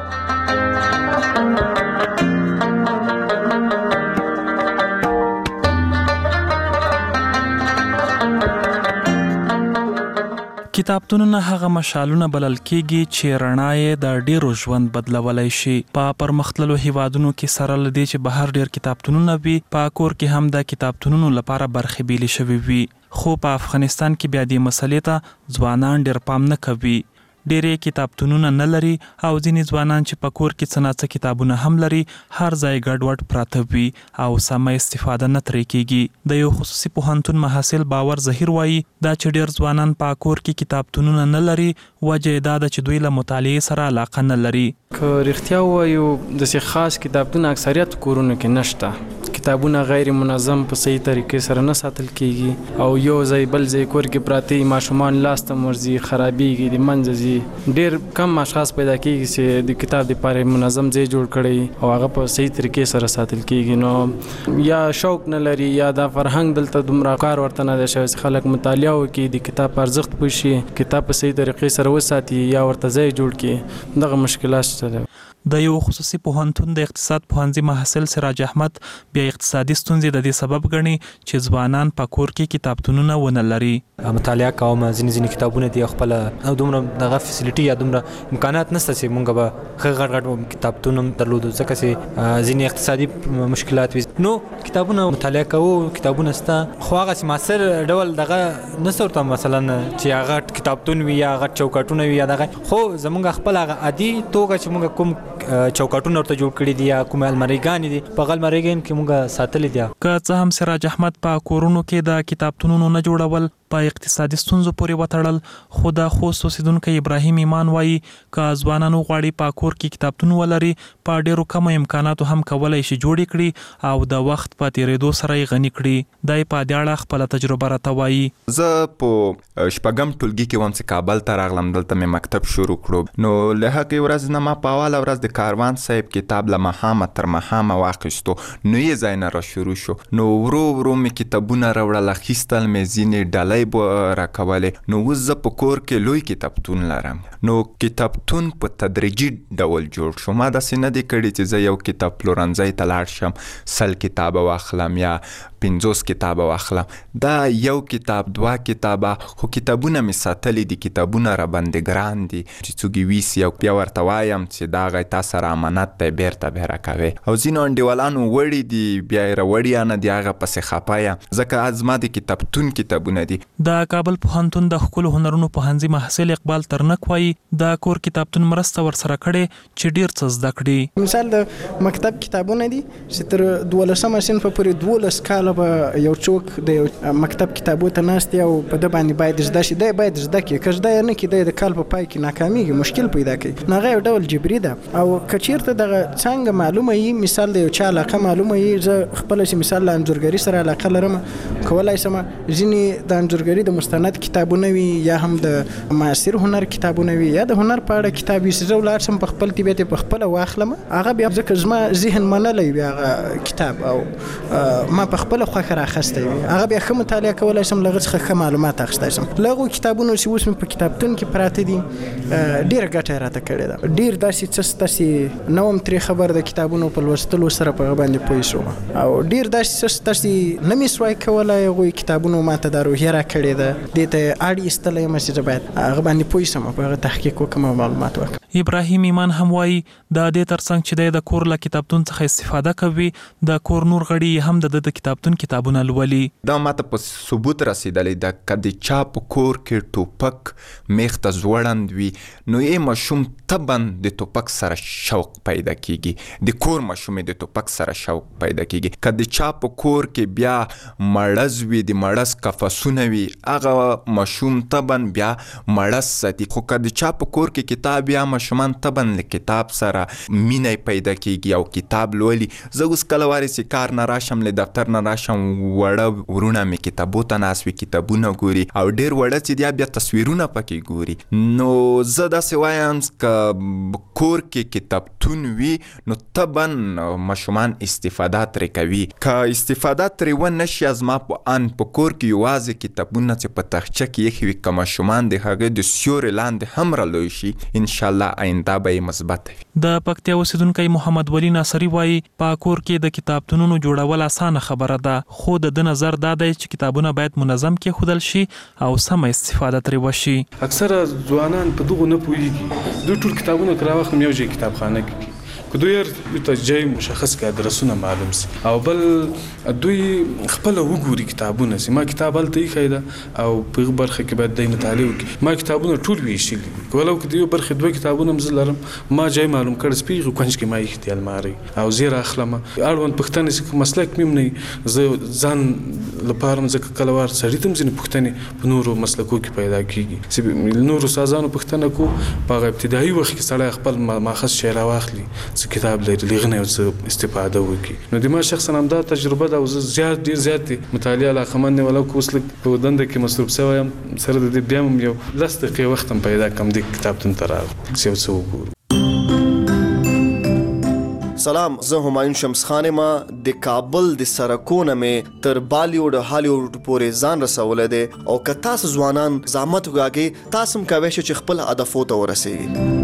کتابتونونه هغه مشالونه بلل کېږي چې رڼا یې د ډیرو ژوند بدلولای شي. په پرمختللو هیوادونو کې سره لدی چې بهر ډیر کتابتونونه وي، په کور کې هم د کتابتونونو لپاره برخې بیلې شوي وي. خو په افغانستان کې بیا دې مسلې ته ځوانان ډیر پام نه کوي. ډېرې کتابتونونه نه لري او ځینې ځوانان چې په کور کې څه ناڅه کتابونه هم لري هر ځای ګډوډ پراته وي او سمه استفاده نه ترې کېږي. د یو خصوصي پوهنتون محصل باور ظهیر وایي دا چې ډېر ځوانان په کور کې کتابتونونه نه لري وجه یې دا ده چې دوی له مطالعې سره علاقه نه لري. که رښتیا ووایو داسې خاص کتابتون اکثریت کورونو کې نشته. کتابونه غیر منظم په صحیح طریقې سره نه ساتل کېږي او یو ځای بل ځای کور کې پراته ماشومان لاس ته ورځي خرابېږي د منځه ځي. ډېر کم اشخاص پیدا کېږي چې د کتاب دپاره منظم ځای جوړ کړي او هغه په صحیح طریقې سره ساتل کېږي. نو یا شوق نه لري یا د فرهنګ دلته دومره کار ورته نه دی شوی چې خلک مطالعه وکړي د کتاب په ارزښت پوه شي کتاب په صحیح طریقې سره وساتي یا ورته ځای جوړ کړي. دغه مشکلات شته. د یو خصوصي پوهنتون د اقتصاد پوهنځي محصل سراج احمد بیا اقتصادي ستونزې د دې سبب ګڼي چې ځوانان په کور کې کتابتونونه ونه لري. مطالعه کوم ځینې ځینې کتابونه دي خپل او دومره دغه فیسیلیټي یا دومره امکانات نشته چې مونږ به ښه غټ غټ کتابتون درلودو ځکه چې ځینې اقتصادي مشکلات وي. نو کتابونه مطالعه کوو کتابونه سته خو هغه چې ماسر ډول دغه نشته ورته مثلا چې هغه کتابتون وي یا هغه چوکاټونه وي یا دغه خو زمونږ خپل هغه عادي توګه چې مونږ کوم چوکاټونه ورته جوړ کړي دي یا کوم الماریګانې دي په الماریګان کې مونږ ساتلې دي. که څه هم سراج احمد په کورونو کې د کتابتونونو نه جوړول په اقتصادي ستونزو پورې وتړل خو د خوست اوسیدونکی ابراهیم ایمان وایي که ځوانانو غواړي په کور کې کتابتون ولري په ډېرو کمو امکاناتو هم کولی شي جوړ کړي او د وخت په تېرېدو سره یې غني کړي. دی په دې اړه خپله تجربه راته وایي. زه په شپږم ټولګي کې وم چې کابل ته راغلم دلته مې مکتب شروع کړو نو له هغې ورځې نه ما په اوله ورځ د کاروان صاحب کتاب له ماښامه تر ماښامه واخیستو نو یې ځای نه را شروع شو نو ورو ورو مې کتابونه راوړل اخیستل مې ځینې ډالۍ راکولې نو اوس زه په کور کې لوی کتابتون لرم. نو کتابتون په تدریجي ډول جوړ شو. ما داسې نه دی کړی چې زه یو کتاب پلورنځی ته لاړ شم سل کتابه واخلم یا پنځوس کتابه واخلم. دا یو کتاب دوه کتابه خو کتابونه مې ساتلي دي کتابونه را باندې ګران دي چې څوک یې ویسي او بیا ورته وایم چې دا هغه تا سره امانت دی بیرته بیا راکوې او ځینو انډیوالانو وړي دي بیا یې راوړي یا نه دي هغه پسې خفه یم ځکه زما د کتابتون کتابونه دي. د کابل پوهنتون د ښکلو هنرونو پوهنځي محصل اقبال ترنک وایي د کور کتابتون مرسته ورسره کړې چې ډېر څه زده کړي. مثال د مکتب کتابونه دي چې تر دولسمه صنفه پورې دولس کاله به یو څوک د مکتب کتابو ته ناست او په ده باندې باید زده شي. دی باید زده کړي که زده یې نه کړي دی د کال په پای کې ناکامیږي مشکل پیدا کوي. نو هغه یو ډول جبري ده او که چېرته دغه څانګه معلومه وي مثال د یو چا علاقه معلومه وي زه خپله چې مثال له انځورګري سره علاقه لرم کولی شم ځینې د انځورګري د مستند کتابونه وي یا هم د معاصر هنر کتابونه وي یا د هنر په اړه کتاب وي چې زه ولاړ شم په خپل طبیعت په خپله واخلم هغه بیا ځکه زما ذهن منلی وي هغه کتاب او ما په خپله خوښه راخستی وي هغه بیا ښه مطالعه کولی شم له هغه څخه ښه معلومات اخیستی شم. له هغو کتابونو چې اوس مې په کتابتون کې پراته دي ډېره ګټه یې راته کړې ده. ډېر داسې څه شته چې نه وم ترې خبر د کتابونو په لوستلو سره په هغه باندې پوه شوم او ډېر داسې څه شته چې نه مې سوای کولی هغوی کتابونو ما ته دا روحیه راکړې ده دې ته اړ ایستلی یم چې زه باید هغه باندې پوه شم په هغه تحقیق وکړم او معلومات وکړم. ابراهیم ایمان هم وایي د دې ترڅنګ چې د کور له کتابتون څخه استفاده کوي د کور نور غړي هم د د کتابتون کتابونه لولي. دا ماته په ثبوت رسیدلې ده که د چا په کور کې ټوپک میخته زوړند وي نو یې ماشوم طبعا د ټوپک سره شوق پیدا کیږي، د کور ماشوم د ټوپک سره شوق پیدا کیږي. که د چا په کور کې بیا مړز وي د مړز قفسونه وي هغه ماشوم طبعا بیا مړز ساتي. خو که د چا په کور کې کتاب یا ماشومان طبعا له کتاب سره مینه پیدا کیږي او کتاب لولي. زه اوس کله وارې کار نه راشم له دفتر نه راشم وړه ورونه مې کتابو ته ناست وي کتابونه ګوري او ډېر وړه چې دی بیا تصویرونه پکې ګوري. نو زه داسې وایم که کور کې کتابتون وي نو طبعا ماشومان استفاده ترې کوي. که استفاده ترې ونه شي از ما په ان په کور کې یوازې کتابونه چې په تاخچه کې ایښي وي که ماشومان د هغې د سیوري لاندې هم رالوی شي انشاءالله آینده به یې مثبت وي. د پکتیا اوسیدونکی محمد ولی ناصری وایي په کور کې د کتابتونونو جوړول اسانه خبره ده، خو د ده نظر دا دی چې کتابونه باید منظم کېښودل شي او سمه استفاده ترې وشي. اکثره ځوانان په دغو نه پوهېږي، دوی ټول کتابونه که راواخلم یو ځای کتابخانه کې که دوی ته ځای مشخص کړي ادرسونه معلوم سي او بل دوی خپله وګوري کتابونه سي. ما کتاب هلته ایښی ده او په هغه برخه کې باید دی مطالعه وکړي. ما کتابونه ټول ویشلي دي ولو که د یو برخې دوه کتابونه هم زه لرم ما ځای معلوم کړی په هغې کونج کې ما ایښي دي المارۍ او زه یې راخلم. اړوند پوښتنې چې که مسلک مې هم نه زه ځان لپاره ځکه کله وار سړي ته هم ځینې پوښتنې په نورو مسلکو کې پیدا کېږي چې نورو استادانو پوښتنه کو په هغه ابتدایي وخت کې سړی خپل ماخذ شی راواخلي کتاب لري لغه نه څه استفاده وکړي. نو د ما شخصا هم دا تجربه ده او زه زیات ډېر زیات مطالعه علاقمند یم ولو که اوس لږ په دنده کې مصروف شوی یم سره د دې بیا هم یو لس دقیقې وخت هم پیدا کړم د کتابتون ته راغلم چې یو څه وګورم. سلام، زه همایون شمس خان یم. د کابل د سرکونه مې تر بالیوډ هالیوډ پورې ځان رسولی دی او که تاسو ځوانان زحمت وکاږئ تاسو هم کولی شئ چې خپل هدفو ته ورسیږئ.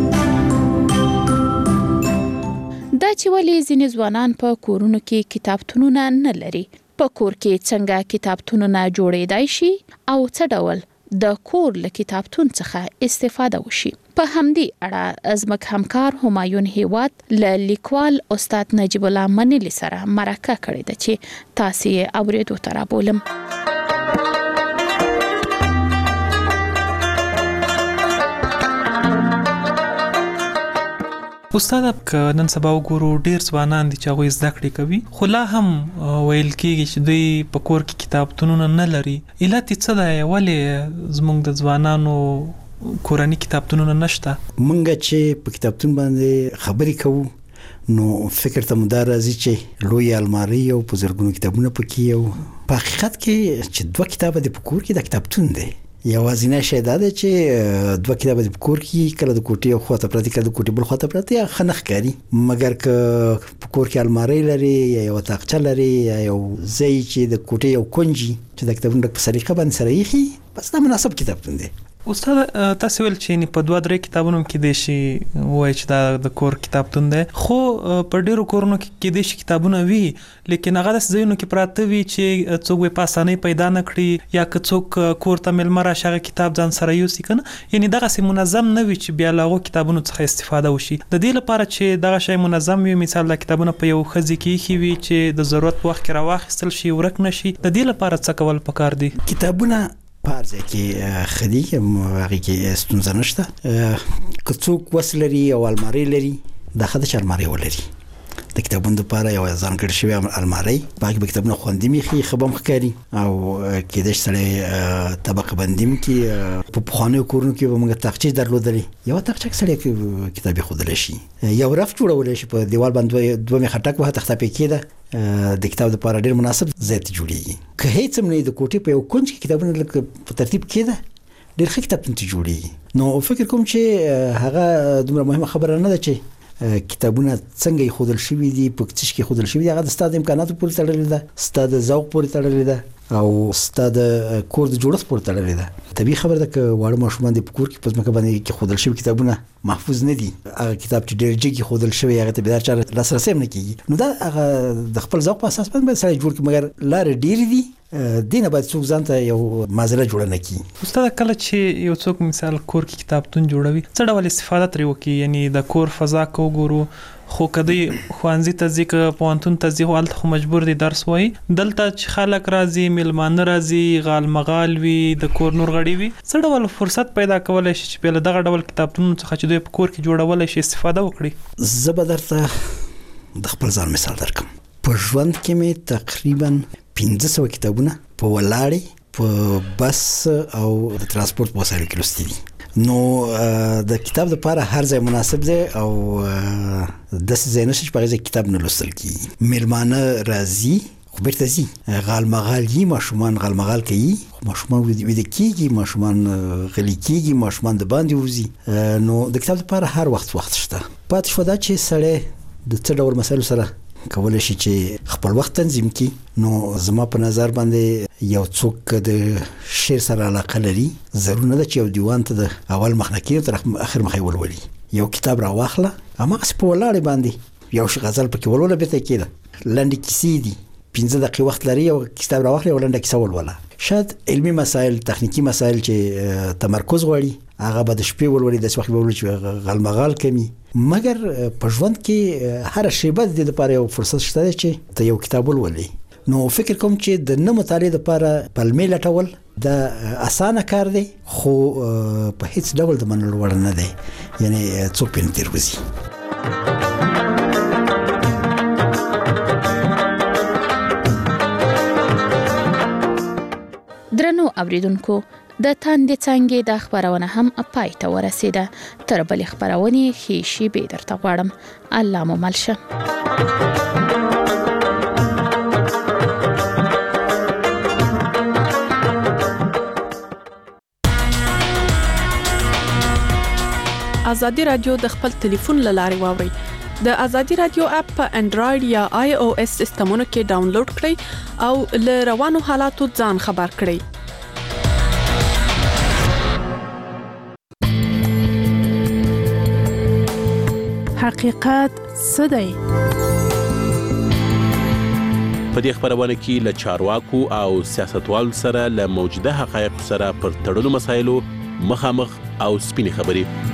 دا چې ولې ځینې ځوانان په کورونو کې کتابتونونه نه لري، په کور کې څنګه کتابتونونه جوړېدای شي او څه ډول د کور له کتابتون څخه استفاده وشي. په همدې اړه زموږ همکار همایون هیواد له لیکوال استاد نجیب الله منلی سره مرکه کړې ده چې تاسو یې اورېدو ته رابولم. استاد که نن سبا وګورو ډیر ځوانان دي چې هغوی زده کړې کوي خو لا هم ویل کېږي چې دوی په کور کې کتابتونونه نه لري. علت یې څه دی؟ ولې زموږ د ځوانانو کورني کتابتونونه نشته؟ مونږ چې په کتابتون باندې خبرې کوو نو فکر ته مو دا راځي چې لوی المارۍ او په زرګونو کتابونه پکې او په حقیقت کې چې دوه کتابه د په کور کې د کتابتون دی. یوازینی شی دا دی چې دوه کتابه د په کور کې کله د کوټې یو خواته پرتې کله د کوټې بل خواته پرتې یا ښه نه ښکاري. مګر که په کور کې المارۍ لري یا یوه تاقچه لري یا یو ځای چې د کوټې یو کونج چې د کتابونو په سلیقه باندې سره ایښي بس دا مناسب کتابتون دی. استاد تاسو ویل چې په دوه درې کتابونو کې د شي وای چې دا د کور کتابتون دی، خو په ډیرو کورونو کې د شي کتابونه وي لیکن هغه د ځایونو کې پراته وي چې څوک په اسانۍ پیدا نه کړي یا که څوک کور ته مېلمه راشي هغه کتاب ځان سره یوسي کنه، یعنی دغه منظم نه وي چې بیا له هغو کتابونو څخه استفاده وشي. د دې لپاره چې دغه شی منظم وي، مثال د کتابونه په یو ښځې کې ایښي وي چې د ضرورت په وخت کې راواخیستل شي ورک نه شي، د دې لپاره څه کول پکار دي؟ کتابونه په هر ځای کې ښه دي، هغې کې ستونزه نشته. که څوک وس لري او المارۍ لري دا ښه ده چې المارۍ ولري. د کتابونو دپاره یوه ځانګړې شوې المارۍ په هغې به کتابونه خوندي هم ایښي ښه به هم ښکاري او کېدای شي سړی طبقه بندي هم کړي. په پخوانیو کورونو کې به موږ تاقچې درلودلې، یوه تاقچه کې سړی کتاب ایښودلی شي، یو رف جوړولی شي په دیوال باندې دوه مې خټک وهه تخته پې کېده د کتاب لپاره ډېر مناسب ځای ته جوړېږي. که هیڅ هم نه د کوټې په یو کونج کې کتابونه لکه په ترتیب کېده ډېر ښه کتابتون ته جوړېږي. نو فکر کوم چې هغه دومره مهمه خبره نه ده چې کتابونه څنګه ایښودل شوي دي، په څه شي کې ایښودل شوي دي، هغه د ستا د امکاناتو پورې تړلې ده، ستا د ذوق پورې تړلې ده او ستاد کور د جوړښت پورته تړلې ده. طبيعي خبره ده ک واړه ماشومان د کور کې پس مکه باندې کې خودل شوی کتابونه محفوظ نه دي. هغه کتاب چې ډېر جګي خودل شوی هغه ته بیا چاره لاسرسي نه کیږي. نو دا هغه د خپل ذوق په اساس باندې سره جوړ کی مګر لار ډېر دي دینه باید څوک ځانته یو مازله جوړ نه کی. استاد کله چې یو څوک مثال کور کې کتابتون جوړوي څه ډول استفاده ترې وکړي، یعنی د کور فضا کو ګورو خو کدی خوانزي ته ځکه پوانتون ته ځي حالت خو مجبور دي درس وای دلته چې خلک راځي ملمانه راځي غال مغال وي د کور نور غړي وي څه ډول فرصت پیدا کولای شي چې په دغه ډول کتابتون څخه چې دوی په کور کې جوړول شي استفاده وکړي. زه به درته د خپل ځان مثال درکم. په ژوند کې مې تقریبا پنځه سوه کتابونه په ولاړې په بس او د ترانسپورت په وسایلو کې لوستي دي. نو د کتاب لپاره هر ځای مناسب دی او د ځای نشي چې په ځای کتاب نه لوستل کی. مېرمانه راځي خو بیرته ځي غال مغال یي ماشومان غال مغال کوي ماشومان ویده کیږي ماشومان غلي کیږي ماشومان د باندې وځي. نو د کتاب لپاره هر وخت وخت شته. پاتې شو دا چې سړی د څه ډول مسایلو سره کولای شي چې خپل وخت تنظیم کړي. نو زما په نظر باندې یو څوک د شعر سره علاقه لري ضرور نه ده چې یو دیوان ته د اول مخنکی تر اخر مخې ولولي. یو کتاب را واخله اما په ولاړې باندې یو شي غزل پکې ولوله به ته کېده لنډې کیسې دي پنځه دقیقې وخت لري یو کتاب را واخله یو لنډه کیسه ولوله. شاید علمي مسایل تخنیکی مسایل چې تمرکز غواړي هغه به د شپې ولولي د وخت به ولولي چې غلمغال کمی. مګر په ژوند کې هر شیبه د لپاره یو فرصت شته چې ته یو کتاب ولولي. نو فکر کوم چې د نه مطالعه لپاره پلمې لټول د اسانه کار دی خو په هیڅ ډول د منلو وړ نه دی، یعنی څوک په نتیر وزي. درنو اوریدونکو د تاندې څنګه د خبرونه هم پای ته ورسیده. تر بل خبرونه ښې شیبې درته غواړم. الله مو ملشه. ازادي رادیو د خپل ټلیفون لارې واوري. د ازادي رادیو اپ په انډراید یا آی او اس سیستمونو کې ډاونلوډ کړئ او له روانو حالاتو ځان خبر کړئ. حقیقت څه دی؟ په دې خبرونه کې له چارواکو او سیاستوالو سره له موجوده حقایقو سره پر تړلو مسایلو مخامخ او سپینې خبرې.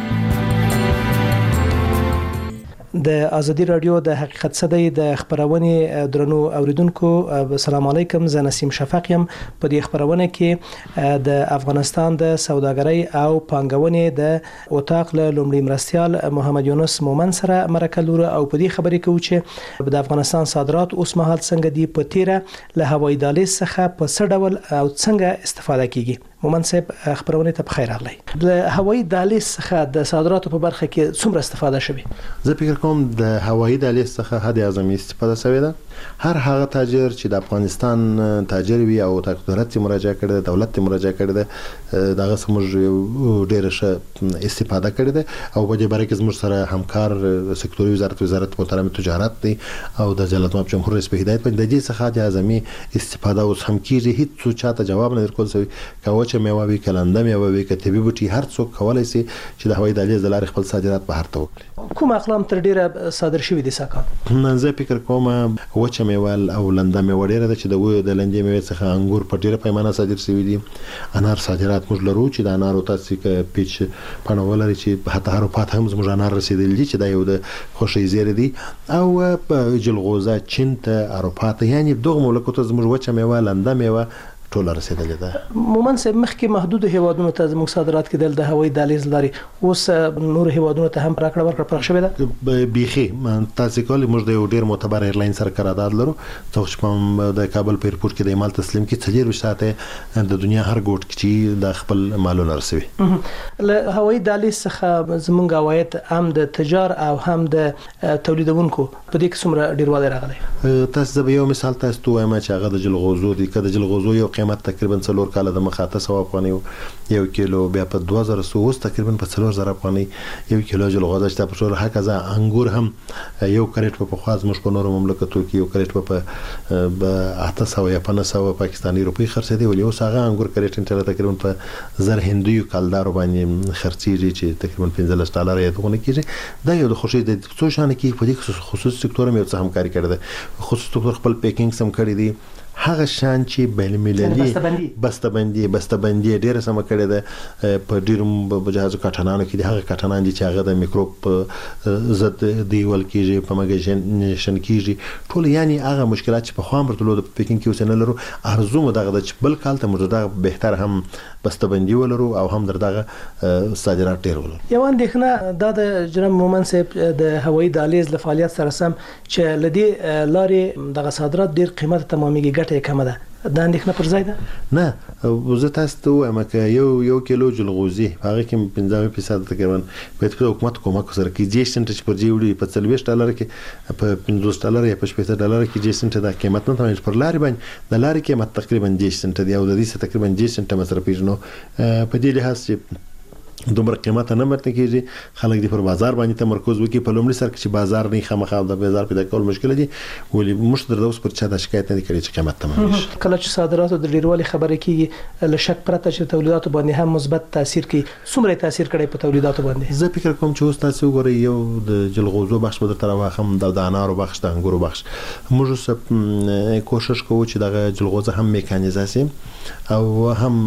د ازادي رادیو د حقیقت څه دی د خبرونه درنو اوریدونکو السلام علیکم. زه نسیم شفق یم. په دې خبرونه کې د افغانستان د سوداګرۍ او پانګونې د اوتاق له لومړي مرستيال محمد یونس مومن سره مرکه لور او په دې خبرې کوي چې د افغانستان صادرات اوس مهال څنګه دی په تیره له هوایي دهلیز څخه په څه ډول او څنګه استفاده کیږي. مومن صاحب خبرونه ته بخیر راغلی. د هوایي دهلیز څخه د صادراتو په برخه کې څومره استفاده شوه؟ زه فکر کوم د هوایي دهلیز څخه حد اعظمي استفاده شوې ده. هر هغه تاجر چې د افغانستان تاجر وي او د دولت مراجعه کړي دولت مراجعه کړي ده دغه سمج ډېر ښه استفاده کړي ده او په دې باره کې زموږ سره همکار سکتوري وزارت وزارت محترم تجارت دی او د جلال طلب جمهور رئیس په هدایت باندې د دې څخه حد اعظمي استفاده اوس هم کیږي. هیڅ چاته جواب نه ورکول شوی کوچ میوه وی کلنده میوه وی کتبي بوټي هر څوک کولای شي چې د هوایي دهلیز د لارې خپل صادرات بهر ته وکړي. کوم اقلام تر ډیره صادر شوی دي ساکان؟ زه فکر کوم وچه میوه او لنده میوه ډیره ده چې د وې د لندې میوه څخه انګور په ډیره پیمانه صادر شوی دي. انار صادرات موږ لرو چې د انارو تاسو کې پیچ پڼه ولري چې حتی اروپا ته هم زموږ انار رسیدلی دي چې دا یو د خوشي زیری دي او جلغوزه چین ته اروپا ته یعنی دغه مملکت زموږ وچه میوه لنده میوه ټول رسیدلې ده. مومن صاحب مخکې محدود هیوادونو ته زموږ صادرات کېدل د هوایي دهلیز لارې اوس نور هیوادونو ته هم راکړه ورکړه پراخ شوې ده. بیخي تاسو کولای موږ د یو ډیر معتبر ایرلاین سره قرارداد لرو چې په د کابل په ایرپورټ کې د مال تسلیم کې څلور ساعته د دنیا هر ګوټ کې د خپل مالونه رسوي. له هوایي دهلیز څخه زموږ عواید هم د تجار او هم د تولیدونکو په دې کې څومره ډیروالی راغلی؟ تاسو به یو مثال تاسو وایم چې هغه د جلغوزو دی کده جلغوزو یو قیمت تقریبا څلور کال د مخه اته سوه افغانۍ یو کیلو، بیا په دوه زره اوس تقریبا په څلور زره افغانۍ یو کیلو جلغوزه چې په ټول هکذا انګور هم یو کریټ په خواز مش په نورو مملکتو کې یو کریټ په اته سوه یا پنځه سوه پاکستاني روپۍ خرڅېدی، ولې اوس هغه انګور کریټ انټر تقریبا په زر هندیو کالدارو باندې خرڅېږي چې تقریبا پنځلس ډالره یې دغونه کېږي. دا یو د خوشي د څو شانه کې په دې خصوصي سکتور هم یو څه همکاري کړې ده. خصوصي سکتور خپل پیکینګ سم کړی دی، هغه شان چې بین المللي بسته‌بندي بسته‌بندي ډیره سم کړې ده په ډیرو بجهازو کټانانو کې. هغه کټانان دي چې هغه د میکروب ضد دیول کېږي، په مګیشن کېږي ټول، یعنی هغه مشکلات چې په خام برتلو د پیکینګ کې وسنه لرو ارزو مو دغه چې بل کال ته موږ دغه بهتر هم بسته‌بندي ولرو او هم دغه صادرات ډیر ولرو. یو اندېښنه دا د جناب مومن صاحب د هوایي دهلیز له فعالیت سره سم چې لدی لارې دغه صادرات ډیر قیمت تمامېږي، ګټه کمه ده. دا اندېښنه پر ځای ده؟ نه، زه تاسو ته وایم که یو یو کیلو جلغوزي هغه کې پنځه فیصد تقریبا باید په حکومت کومک سره کې دېرش سنټ چې پر جوړي په څلوېښت ډالر کې په پنځوس ډالر یا په شپږ ډالر کې دېرش سنټ دا قیمت نه تمام پر لارې باندې د لارې قیمت تقریبا دېرش سنټ دی او د دې تقریبا دېرش سنټ مصرف پیژنو. په دې لحاظ چې دومره قیمت نه مرته کېږي، خلک دې پر بازار باندې تمرکز وکړي. په لومړي سر کې چې بازار نه خامخا د بازار پیدا کول مشکل دي، ولې موږ در اوس پر چا د شکایت نه کړي چې قیمت تمام شي. کله چې صادراتو د ډیروالي خبره کیږي له شک پرته چې تولیداتو باندې هم مثبت تاثیر کوي، څومره تاثیر کوي په تولیداتو باندې؟ زه فکر کوم چې اوس تاسو وګورئ یو د جلغوزو بخش به تر واخم د انارو بخش د انګورو بخش موږ اوس کوشش کوو چې دغه جلغوزه هم میکانیزاسي او هم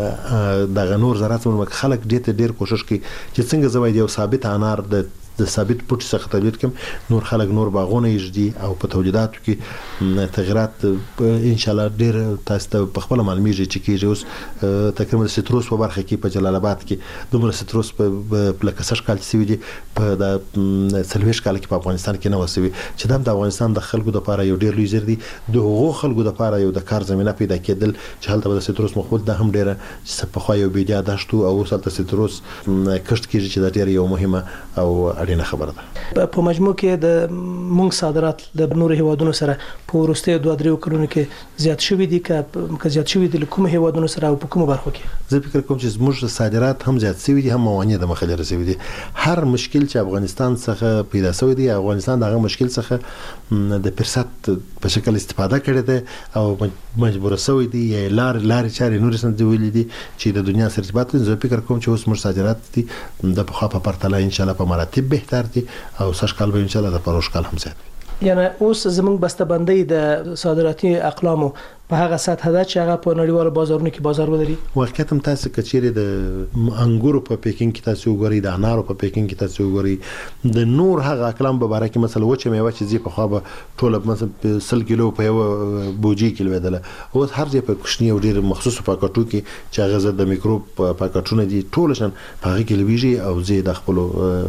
دغه نور زراعت مرمک خلک ډېر ډېر کوشش کوي چې څنګه زوی یو ثابت انار د د ثابت پټ څخه تولید کوم، نور خلک نور باغونه یږدي او په تولیداتو کې تغیرات ان شاء الله ډیر تاسو ته په خپل معلومیږي چې کېږي. اوس تقریبا سټروس په برخه کې په جلال آباد کې دومره سټروس په لکه سش کال سوي دي، په د څلوېښت کال کې په افغانستان کې نه وسوي چې د افغانستان د خلکو لپاره یو ډیر لوی زر دي. د هغو خلکو لپاره یو د کار زمينه پیدا کېدل چې هلته د سټروس مخول د هم ډیره چې په خو یو بيدیا داشتو او سلطه سټروس کشت کېږي چې د ډیر یو مهمه او اړینه خبره ده. په مجموع کې د مونږ صادرات د نورو هیوادونو سره په وروستیو دوه درې کلونو کې زیات شوي دي، که زیات شوي دي له کومو هیوادونو سره او په کومو برخو کې؟ زه فکر کوم چې زموږ صادرات هم زیات شوي دي، هم موانع د مخه لري شوي دي. هر مشکل چې افغانستان څخه پیدا شوی دی، افغانستان دغه مشکل څخه د فرصت په شکل استفاده کړې ده او مجبور شوی دی یا لار لار چاري نور سن دی ویلي دي چې د دنیا سره ارتباط لري. زه فکر کوم چې اوس موږ صادرات دي د په خاطر پرتله ان شاء الله په مراتب بهتر دي او سږ کال به ان شاء الله د پروش کال هم زیات. یعنی اوس زموږ بسته‌بندي د صادراتي اقلامو په هغه سطح ده چې هغه په نړیوالو بازارونو کې بازار ولري. واقعیت هم تاسو کچېره د انګورو په پیکینګ کې تاسو وګورئ، د انارو په پیکینګ کې تاسو وګورئ، د نور هغه اقلام په اړه کې مثلا وچه میوه چې زی په خو به ټول مثلا سل کیلو په یو بوجي کې لویدله، اوس هر ځای په کوشنی او ډیر مخصوص پاکټو کې چې هغه زد د میکروب پاکټونه دي ټول شان په هغه کې لويږي او زی د خپل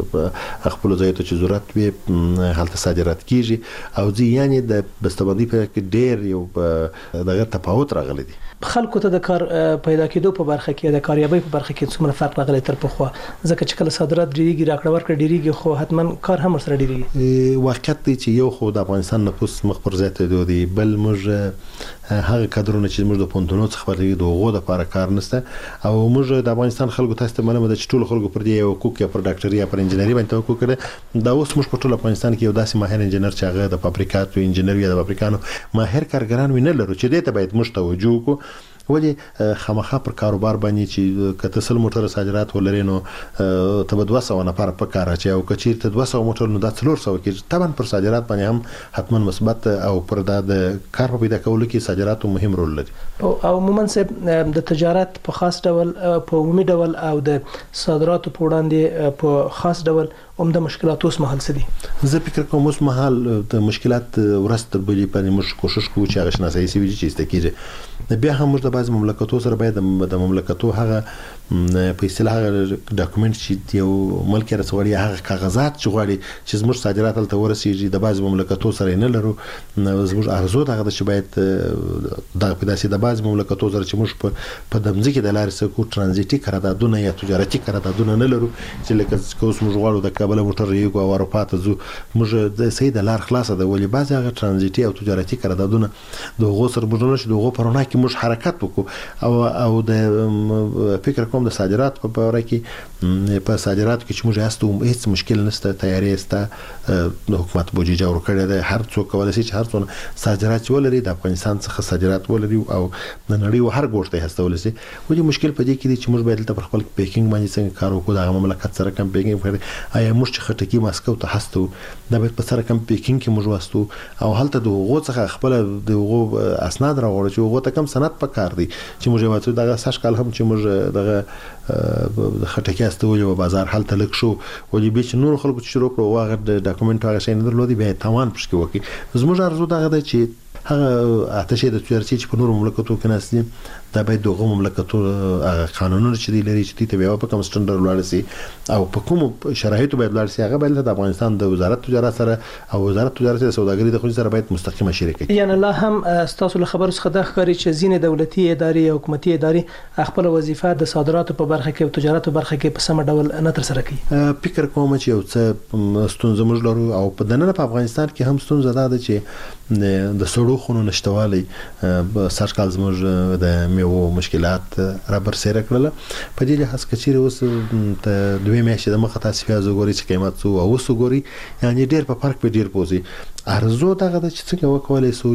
خپل ځای ته چې ضرورت وي حالت صادرات کیږي او زی یعنی د بسته‌بندي په ډیر یو دغه تفاوت راغلی دی. خلکو ته د کار پیدا کېدو په برخه کې د کاریابۍ په برخه کې څومره فرق راغلی تر پخوا؟ ځکه چې کله صادرات ډیریږي راکړه ورکړه ډیریږي خو حتما کار هم سره ډیریږي. واقعیت دی چې یو خو د افغانستان نفوس مخ پر زیاتېدو دی، بل موږ هغه کډرونه چې موږ د پونتونو څخه ورغلي دغه د لپاره کار نشته او موږ د افغانستان خلکو تاسو ته معلومه ده چې ټول خلکو پر دې یو حقوق یا پر ډاکټري یا پر انجنیري باندې توقع کړي. دا اوس موږ په ټول افغانستان کې یو داسې ماهر انجنیر چې هغه د فابریکاتو انجنیر یا د فابریکانو ماهر کارګران ویني لرو چې دې ته باید موږ توجه وکړو. ولی خامخا پر کاروبار باندې چې کته سل موټر صادرات ولري نو ته دوه سوه نفر په کار اچي او کچیر ته دوه سوه موټر نو د څلور سوه کې طبعا پر صادرات باندې هم حتما مثبت او پر د کار په پیدا کولو کې صادرات مهم رول لري. او عموما سه د تجارت په خاص ډول په عمومي ډول او د صادراتو په وړاندې په خاص ډول هم د مشکلاتو اوس مهال سدي. زه فکر کوم اوس مهال د مشکلات ورست بلی په موږ کوشش کوو چې هغه شناسایي سي چې استکیږي. بیا هم موږ د بعض مملکتو سره باید د مملکتو هغه په اصطلاح هغه ډاکومنت چې یو ملک رسولي هغه کاغذات چې غواړي چې زموږ صادرات ته ورسیږي د بعض مملکتو سره نه لرو. زموږ ارزو دغه چې باید د پیداسي د بعض مملکتو سره چې موږ په دمځکه د لارې سکو ترانزیټي قراردادونه یا تجارتي قراردادونه نه لرو چې لکه اوس موږ غواړو د کابل موټر یو او اروپا ته ځو موږ د سید لار خلاصه ده ولې بعض هغه ترانزیتي او تجارتي قراردادونه د غو سر بوجنه چې د غو پرونه کې موږ حرکت وکړو او او د فکر کوم د صادرات په اړه کې په صادرات کې چې موږ یاستو هیڅ مشکل نشته تیاری است د حکومت بودجه جوړ کړی دی هر څوک کولای شي چې هر څونه صادرات ولري د افغانستان څخه صادرات ولري او د نړۍ هر ګوټ ته هستول شي ولې مشکل پدې کې دی چې موږ باید د خپل پیکینګ باندې څنګه کار وکړو د مملکت سره کم پیکینګ کړی آیا موږ چې خټکی ماسکو ته هستو د باید په سره کم پیکینګ کې موږ واسطو او هلته د غو څخه خپل د غو اسناد راوړل چې غو ته کم سند پکار دی چې موږ واسطو دغه ساش کال هم چې موږ دغه د خټکی استول او بازار هلته لک شو ولې به چې نور خلکو شروع کړو واغه د ډاکومېنټ هغه شي نه درلودي به تاوان پښ کې وکي زموږ ارزو دغه د چې هغه اتشه د تجارتي چې په نورو مملکتو کې ناسي دا باید دغه مملکتو قانونونه چې دی لري چې تی په کوم سټنډرډ ولاړ سي او په کوم شرایطو باید ولاړ سي هغه باید د افغانستان د وزارت تجارت سره او وزارت تجارت او سوداګري د خو سره باید مستقیمه شریکه یعنی الله هم تاسو له خبرو څخه د ښکاری چې ځینې دولتي ادارې او حکومتي ادارې خپل وظیفه د صادراتو په برخه کې او تجارت په برخه کې په سم ډول نه تر سره کوي فکر کوم چې یو څه ستونزې موږ لرو او په دننه په افغانستان کې هم ستونزه ده چې د سړو خونو نشټوالي سرکال زموږ د میوه مشکلات را برسېره کړل په دې لحاظ کې چې اوس ته دوی میاشتې د مخه تاسو پیاز وګورئ چې قیمت څو او اوس وګورئ یعنی ډېر په فرق په ډېر پوزي ارزو دغه د چې څنګه وکولای سو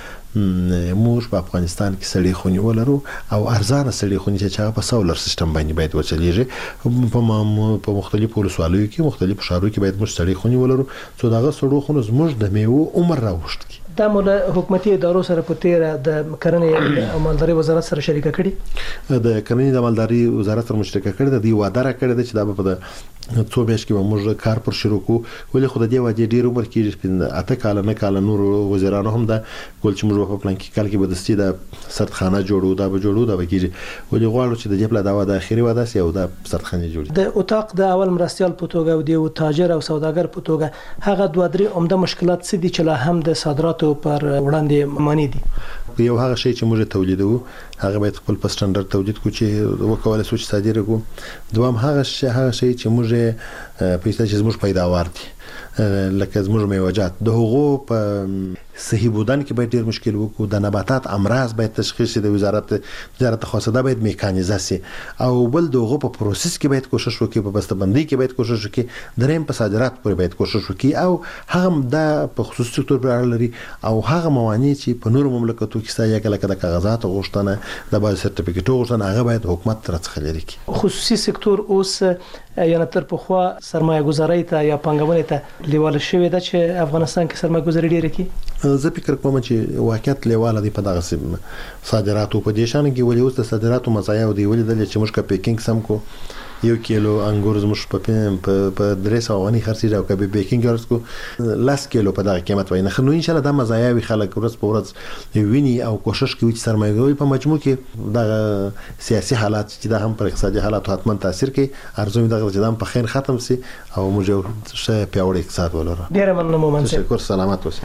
چې موږ په افغانستان کې سړي خونی ولرو او ارزانه سړي خونی چې په سولر سیستم باندې باید وچلیږي په په مختلفو ولسوالیو کې مختلفو ښارونو کې باید موږ سړي خونی ولرو څو دغه سړو خونو زموږ د میوه عمر راوښت کی دا مول حکومتي ادارو سره په تیر د کرنې او مالداري وزارت سره شریکه کړي د کرنې د مالداري وزارت سره مشترکه کړي د دې وعده را کړی چې دا په څو میاشتې کې موږ کار پر شروع کوو ولې خو د دې وعده ډیر عمر کې اته کال نه کال نور وزیرانو هم دا ګول چې موږ په پلان کې کال کې بدستي د سردخانه جوړو دا به جوړو دا به کېږي ولې غواړو چې د دې په داوا د اخیری وعده سي او د سردخانه جوړي د اوتاق د اول مرستيال په توګه او د تاجر او سوداګر په توګه هغه دوه درې عمده مشکلات څه دي چې لا هم د صادراتو پر وړاندې مانی دي یو هغه شی چې موږ تولیدو هغه باید خپل په سټنډرډ تولید کو چې وکولای شو چې صادره کو دوام هغه شی هغه شی چې موږ په ایسته چې موږ پیداوار دي لکه زموږ میوجات د هغو په صحیح بودن کې باید ډیر مشکل وکړو د نباتات امراض باید تشخیص د وزارت وزارت خاصه باید میکانیزه سي او بل دغه په پروسس کې باید کوشش وکړي په بسته‌بندي کې باید کوشش وکړي دریم په صادرات پورې باید کوشش وکړي او هغه د په خصوصي سکتور پر اړه لري او هغه موانع چې په نورو مملکتو کې سایه کله د کاغذات غوښتنه د باز سرټیفیکټ غوښتنه هغه باید حکومت ترڅخه لري خصوصي سکتور اوس یعنی تر په خوا سرمایه گذاري ته یا پنګونې ته لیواله شوې ده چې افغانستان کې سرمایه گذاري ډیره کی زه فکر کوم چې واقعیت لیواله دی په دغه صادراتو په دې شان کې ولې اوس د صادراتو مزایا او دی ولې د چې موږ کا پیکینګ سم کو یو کیلو انګور زموږ په په درې سوه غني خرڅېږي او کبه بیکینګ ورسکو لاس کیلو په دغه قیمت وای نه نو ان شاء الله د مزایا وی خلک ورځ په ورځ ویني او کوشش کوي چې سرمایه‌ګوي په مجموع کې د سیاسي حالات چې د هم پر اقتصادي حالات حتما تاثیر کوي ارزو دغه چې د په خیر ختم سي او موږ شه پیاوړی اقتصاد ولرو ډیر مننه مومن شکر سلامت اوسئ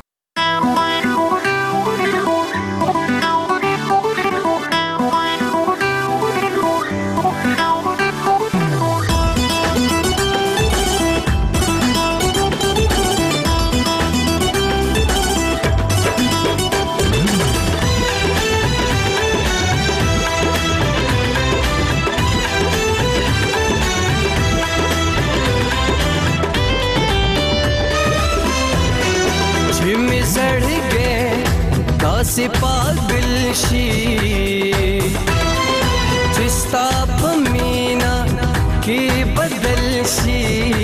से पागल शी जिस्ता पमीना के बदल शी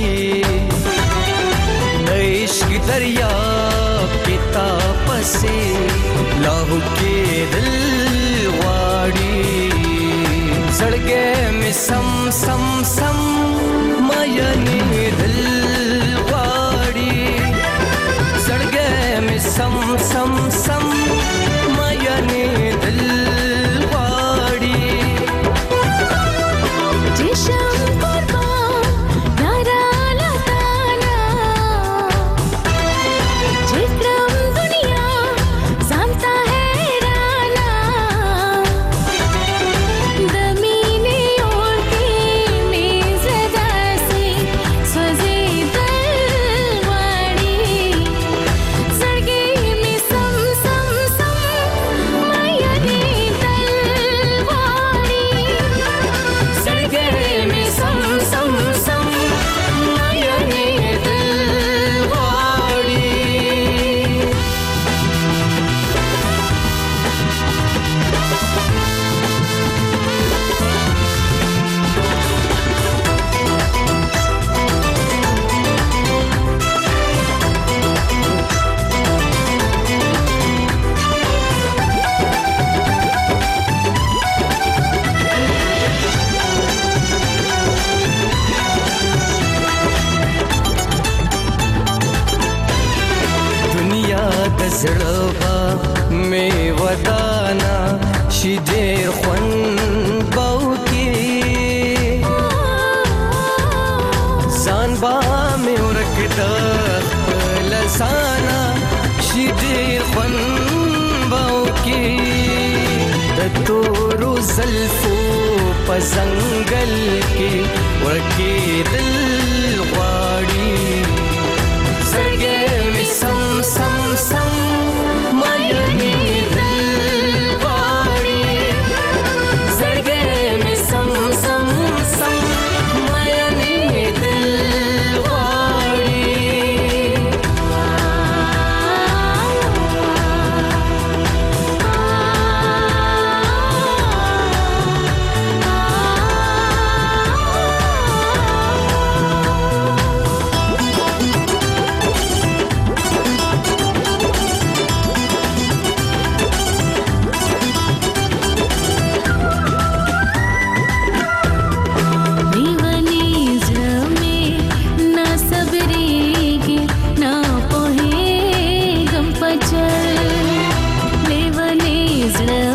इश्क दरिया पिता पसे लाहू के दिल वाड़ी सड़गे में सम सम सम मायने दिल वाड़ी सड़गे में सम सम सम मायने दिल वाड़ी जिशम कुर्बान नारा लताना जिक्रम दुनिया जानता है राना दमीने और के मेज़ दासी ودانا شي ډېر خوند به وکړي ځان به مې ورک د خپل ځانه شي ډېر خوند به وکړي د تورو زلفو په ځنګل کې ورکېدل غواړي زړګی مې سم سم سم مایلېدل غواړي زړګی مې سم سم سم مایلېدل غواړي लेवने ज़रा